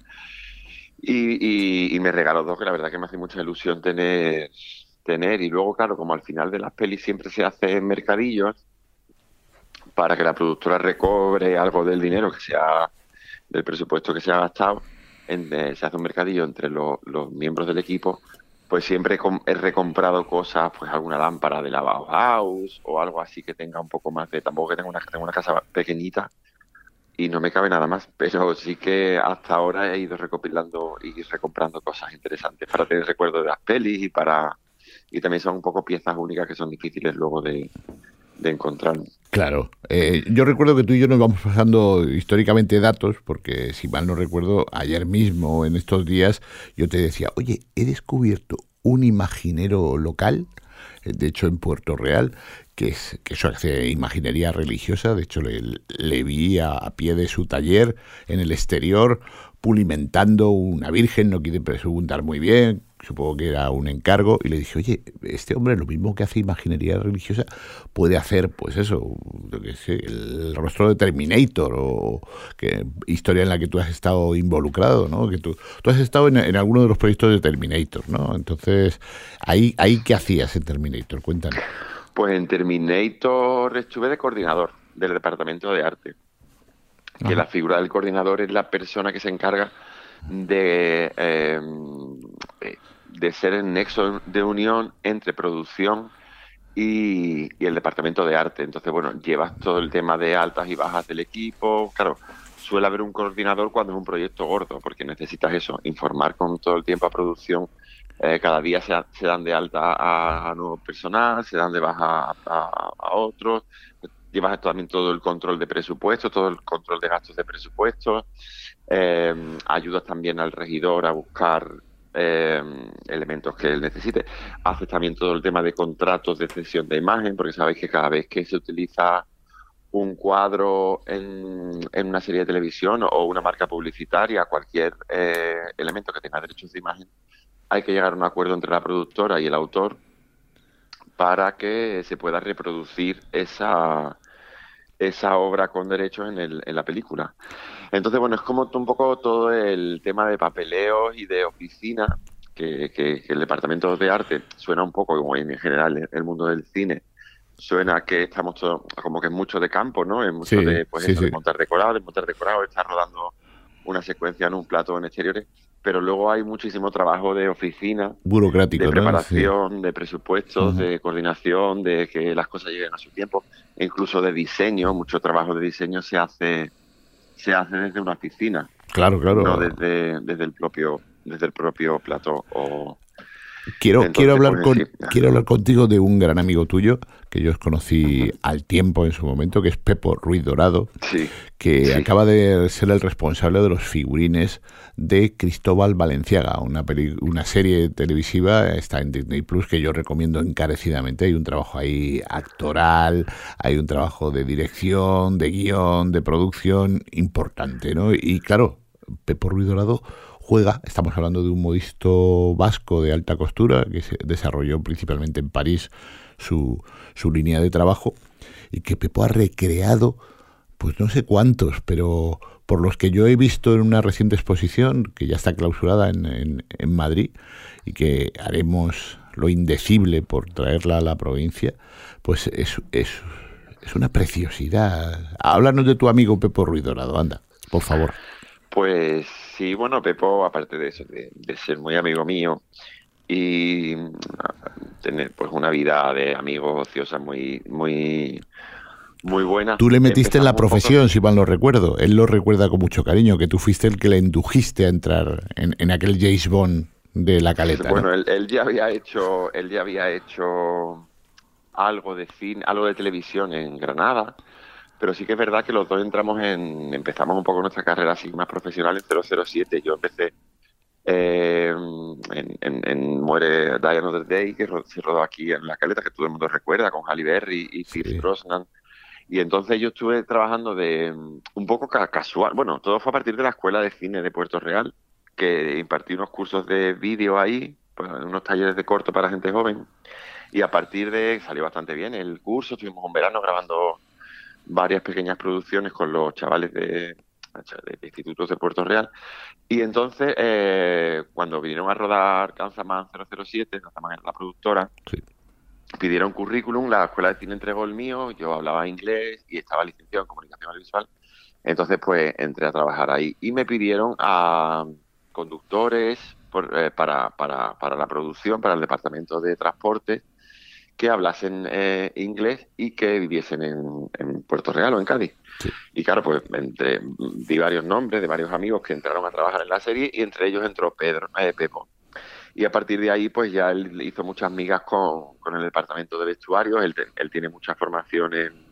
y me regaló 2 que la verdad que me hace mucha ilusión tener, y luego claro, como al final de las pelis siempre se hace en mercadillos para que la productora recobre algo del dinero del presupuesto que se ha gastado, se hace un mercadillo entre los miembros del equipo, pues siempre he recomprado cosas, pues alguna lámpara de la Bauhaus o algo así que tenga un poco más tampoco que tengo una casa pequeñita y no me cabe nada más, pero sí que hasta ahora he ido recopilando y recomprando cosas interesantes para tener recuerdos de las pelis y también son un poco piezas únicas que son difíciles luego de encontrar. Claro. Yo recuerdo que tú y yo nos vamos pasando históricamente datos, porque si mal no recuerdo, ayer mismo, en estos días, yo te decía, oye, he descubierto un imaginero local, de hecho en Puerto Real, que eso hace imaginería religiosa. De hecho le vi a pie de su taller en el exterior pulimentando una virgen, no quiere preguntar muy bien, supongo que era un encargo, y le dije, oye, este hombre lo mismo que hace imaginería religiosa puede hacer, pues eso, yo qué sé, el rostro de Terminator, o historia en la que tú has estado involucrado, ¿no? Que tú has estado en alguno de los proyectos de Terminator, ¿no? Entonces, ahí ¿qué hacías en Terminator? Cuéntanos. Pues en Terminator estuve de coordinador del departamento de arte. Que Ajá. la figura del coordinador es la persona que se encarga de ser el nexo de unión entre producción y el departamento de arte. Entonces, bueno, llevas todo el tema de altas y bajas del equipo. Claro, suele haber un coordinador cuando es un proyecto gordo, porque necesitas eso, informar con todo el tiempo a producción. Cada día se dan de alta a nuevo personal, se dan de baja a otros. Llevas también todo el control de presupuesto, todo el control de gastos de presupuesto. Ayudas también al regidor a buscar elementos que él necesite. Haces también todo el tema de contratos de cesión de imagen, porque sabéis que cada vez que se utiliza un cuadro en una serie de televisión o una marca publicitaria, cualquier elemento que tenga derechos de imagen, hay que llegar a un acuerdo entre la productora y el autor para que se pueda reproducir esa obra con derechos en la película. Entonces, bueno, es como un poco todo el tema de papeleos y de oficina, que el departamento de arte suena un poco, como en general el mundo del cine, suena que estamos todos, como que es mucho de campo, ¿no? Es mucho Sí, de, pues sí, eso, sí. de montar decorado, estar rodando una secuencia en un plató en exteriores. pero luego hay muchísimo trabajo de oficina, burocrático, de ¿no? preparación, de presupuestos, Ujú. de coordinación, de que las cosas lleguen a su tiempo, e incluso de diseño. Mucho trabajo de diseño se hace desde una oficina, Claro, claro. no desde el propio plató. Quiero Entonces, hablar pues, sí. quiero hablar contigo de un gran amigo tuyo que yo os conocí al tiempo en su momento, que es Pepo Ruiz Dorado, Sí, que sí. acaba de ser el responsable de los figurines de Cristóbal Valenciaga, una serie televisiva, está en Disney Plus, que yo recomiendo encarecidamente. Hay un trabajo ahí actoral, hay un trabajo de dirección, de guión, de producción importante, ¿no? Y claro, Pepo Ruiz Dorado estamos hablando de un modisto vasco de alta costura que se desarrolló principalmente en París su línea de trabajo, y que Pepo ha recreado, pues no sé cuántos, pero por los que yo he visto en una reciente exposición que ya está clausurada en Madrid, y que haremos lo indecible por traerla a la provincia, pues es una preciosidad. Háblanos de tu amigo Pepo Ruiz Dorado, anda, por favor. Pues sí, bueno, Pepo, aparte de eso, de ser muy amigo mío y tener pues una vida de amigos ociosa muy, muy, muy buena. Tú le metiste en la Empezamos un poco- profesión, si mal no recuerdo. Él lo recuerda con mucho cariño, que tú fuiste el que le indujiste a entrar en aquel James Bond de La Caleta, Bueno, ¿no? él ya había hecho algo de cine, algo de televisión en Granada, pero sí que es verdad que los dos empezamos un poco nuestra carrera así más profesional en 007. Yo empecé en Muere Die Another Day, que se rodó aquí en La Caleta, que todo el mundo recuerda, con Halle Berry y Pierce Sí. Brosnan. Y entonces yo estuve trabajando un poco casual. Bueno, todo fue a partir de la Escuela de Cine de Puerto Real, que impartí unos cursos de vídeo ahí, pues, unos talleres de corto para gente joven. Y a partir de salió bastante bien el curso. Estuvimos un verano grabando varias pequeñas producciones con los chavales de institutos de Puerto Real. Y entonces, cuando vinieron a rodar Kanzaman 007, Kanzaman era la productora, Sí. pidieron currículum, la escuela de cine entregó el mío, yo hablaba inglés y estaba licenciado en comunicación audiovisual. Entonces, pues, entré a trabajar ahí. Y me pidieron a conductores para la producción, para el departamento de transporte, que hablasen inglés y que viviesen en Puerto Real o en Cádiz. Sí. Y claro, pues di varios nombres de varios amigos que entraron a trabajar en la serie, y entre ellos entró Pepo. Y a partir de ahí, pues ya él hizo muchas migas con el departamento de vestuario. Él tiene mucha formación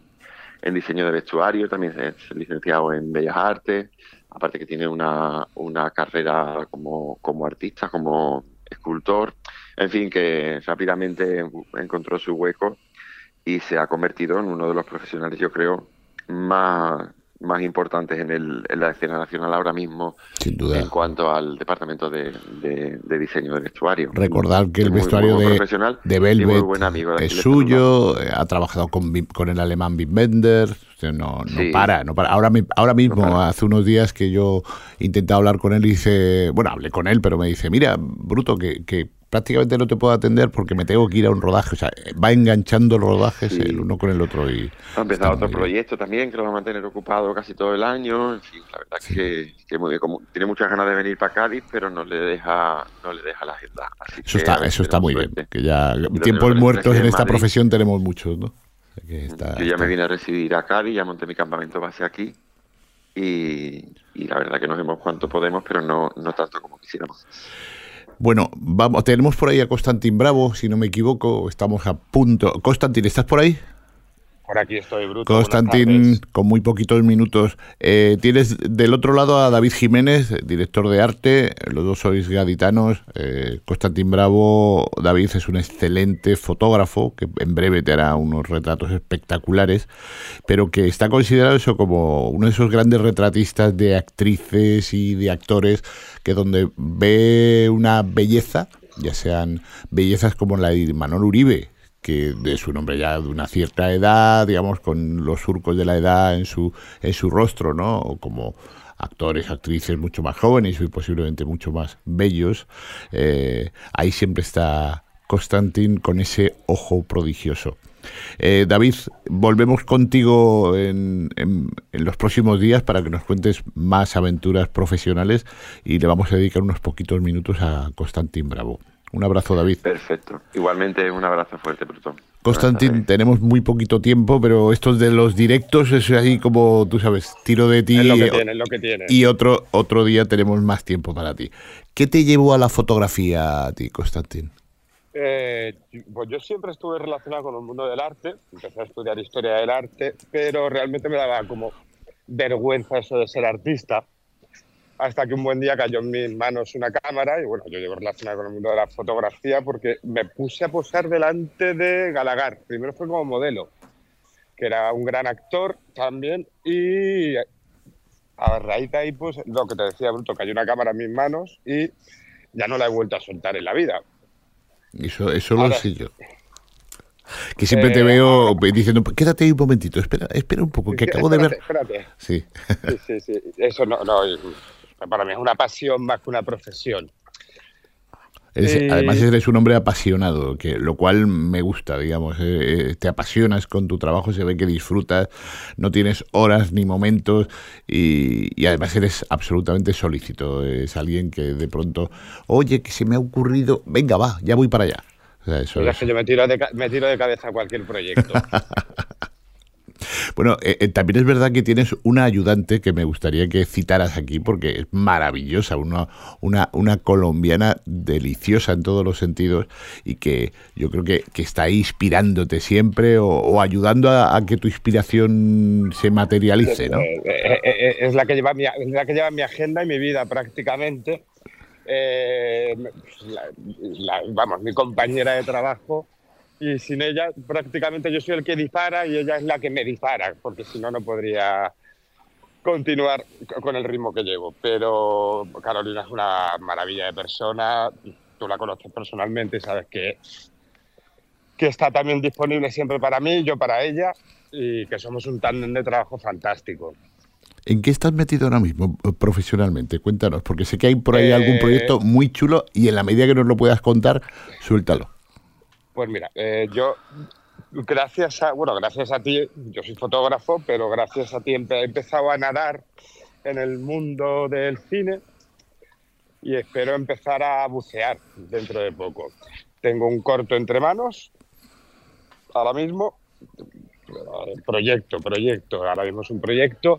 en diseño de vestuario, también es licenciado en Bellas Artes, aparte que tiene una carrera como artista, como escultor. En fin, que rápidamente encontró su hueco y se ha convertido en uno de los profesionales, yo creo, más importantes en la escena nacional ahora mismo, Sin duda. en cuanto al departamento de diseño de vestuario. Recordar que el Muy vestuario profesional de y muy Velvet buen amigo de es aquí de suyo, ha trabajado con el alemán Wim Wenders, no Sí. para. Ahora mismo, No para. hace unos días que yo intentaba hablar con él y hablé con él, pero me dice, mira, Bruto, que prácticamente no te puedo atender porque me tengo que ir a un rodaje. O sea, va enganchando los rodajes Sí. el uno con el otro. Y Ha empezado está otro muy bien. proyecto también que lo va a mantener ocupado casi todo el año. En fin, la verdad Sí. que muy bien. Tiene muchas ganas de venir para Cádiz, pero no le deja la agenda. Así Eso que a ver está, si eso está tenemos muy suerte. bien, que ya lo tiempos tenemos muertos aquí en en esta Madrid. profesión tenemos muchos, ¿no? O sea que Yo ya me vine a residir a Cádiz, ya monté mi campamento base aquí y la verdad que nos vemos cuanto podemos, pero no tanto como quisiéramos. Bueno, tenemos por ahí a Constantin Bravo, si no me equivoco, estamos a punto. Constantin, ¿estás por ahí? Por aquí estoy, Bruto. Constantin, Buenas tardes. con muy poquitos minutos. Tienes del otro lado a David Jiménez, director de arte. Los dos sois gaditanos. Constantin Bravo, David es un excelente fotógrafo que en breve te hará unos retratos espectaculares, pero que está considerado eso como uno de esos grandes retratistas de actrices y de actores que donde ve una belleza, ya sean bellezas como la de Imanol Uribe, que de su nombre ya de una cierta edad, digamos, con los surcos de la edad en su rostro, ¿no? O como actores, actrices mucho más jóvenes y posiblemente mucho más bellos. Ahí siempre está Constantin con ese ojo prodigioso. David, volvemos contigo en los próximos días para que nos cuentes más aventuras profesionales y le vamos a dedicar unos poquitos minutos a Constantin Bravo. Un abrazo, David. Perfecto. Igualmente, un abrazo fuerte, Bruto. Constantin, tenemos muy poquito tiempo, pero estos de los directos es ahí como, tú sabes, tiro de ti. Es lo que tiene. Y otro día tenemos más tiempo para ti. ¿Qué te llevó a la fotografía a ti, Constantin? Pues yo siempre estuve relacionado con el mundo del arte. Empecé a estudiar historia del arte, pero realmente me daba como vergüenza eso de ser artista. Hasta que un buen día cayó en mis manos una cámara y bueno, yo llevo relacionado con el mundo de la fotografía porque me puse a posar delante de Gallagher. Primero fue como modelo, que era un gran actor también, y a raíz de ahí, pues lo que te decía, Bruto, cayó una cámara en mis manos y ya no la he vuelto a soltar en la vida. Eso lo sé yo. Que siempre te veo diciendo, quédate ahí un momentito, espera un poco, que acabo de ver. Espérate. Sí. Sí. Eso no, para mí es una pasión más que una profesión. Además eres un hombre apasionado, lo cual me gusta, digamos. Te apasionas con tu trabajo, se ve que disfrutas, no tienes horas ni momentos y además eres absolutamente solícito. Es alguien que de pronto, oye, que se me ha ocurrido, venga, va, ya voy para allá. O sea, eso es que yo me tiro de cabeza a cualquier proyecto. Bueno, también es verdad que tienes una ayudante que me gustaría que citaras aquí porque es maravillosa, una colombiana deliciosa en todos los sentidos y que yo creo que está inspirándote siempre o ayudando a que tu inspiración se materialice, ¿no? Es la que lleva mi agenda y mi vida prácticamente. Mi compañera de trabajo. Y sin ella prácticamente yo soy el que dispara y ella es la que me dispara, porque si no, no podría continuar con el ritmo que llevo. Pero Carolina es una maravilla de persona, tú la conoces personalmente y sabes que está también disponible siempre para mí, yo para ella, y que somos un tándem de trabajo fantástico. ¿En qué estás metido ahora mismo profesionalmente? Cuéntanos, porque sé que hay por ahí algún proyecto muy chulo y en la medida que nos lo puedas contar, suéltalo. Pues mira, yo, gracias a ti, yo soy fotógrafo, pero gracias a ti he empezado a nadar en el mundo del cine y espero empezar a bucear dentro de poco. Tengo un corto entre manos, ahora mismo, proyecto, ahora mismo es un proyecto.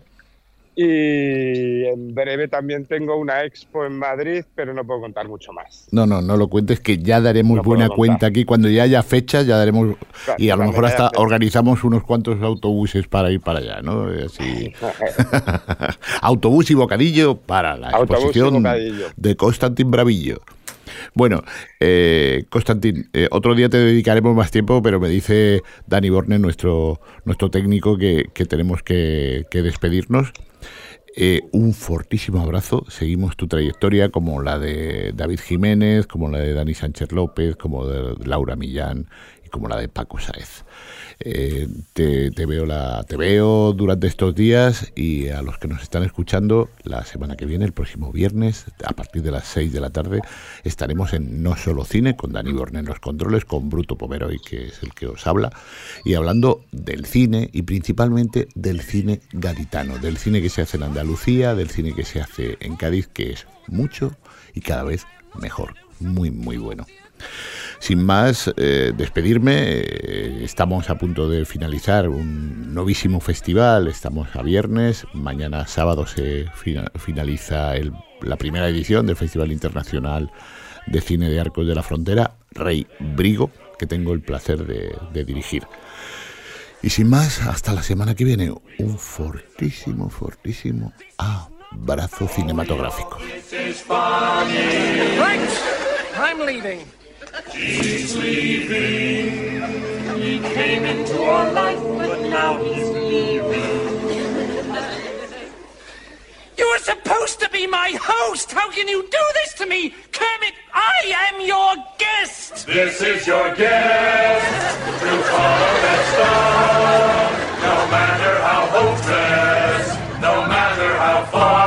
Y en breve también tengo una expo en Madrid, pero no puedo contar mucho más. No lo cuentes, que ya daremos buena cuenta aquí. Cuando ya haya fechas, ya daremos... Claro, y a lo mejor hasta organizamos unos cuantos autobuses para ir para allá, ¿no? Así. Autobús y bocadillo para la exposición de Constantin Bravillo. Bueno, Constantin, otro día te dedicaremos más tiempo, pero me dice Dani Borne, nuestro técnico, que tenemos que despedirnos. Un fortísimo abrazo. Seguimos tu trayectoria como la de David Jiménez, como la de Dani Sánchez López, como de Laura Millán y como la de Paco Sáez. Te veo durante estos días y a los que nos están escuchando, la semana que viene, el próximo viernes, a partir de las 6 de la tarde, estaremos en No Solo Cine, con Dani Borne en los controles, con Bruto Pomeroy, que es el que os habla, y hablando del cine y principalmente del cine gaditano, del cine que se hace en Andalucía, del cine que se hace en Cádiz, que es mucho y cada vez mejor, muy, muy bueno. Sin más, despedirme. Estamos a punto de finalizar un novísimo festival. Estamos a viernes. Mañana sábado se finaliza la primera edición del Festival Internacional de Cine de Arcos de la Frontera, Rey Brigo, que tengo el placer de dirigir. Y sin más, hasta la semana que viene. Un fortísimo abrazo cinematográfico. I'm leaving. He's leaving. He came into our life, but now he's leaving. You were supposed to be my host. How can you do this to me? Kermit, I am your guest. This is your guest. To follow that star. No matter how hopeless, no matter how far.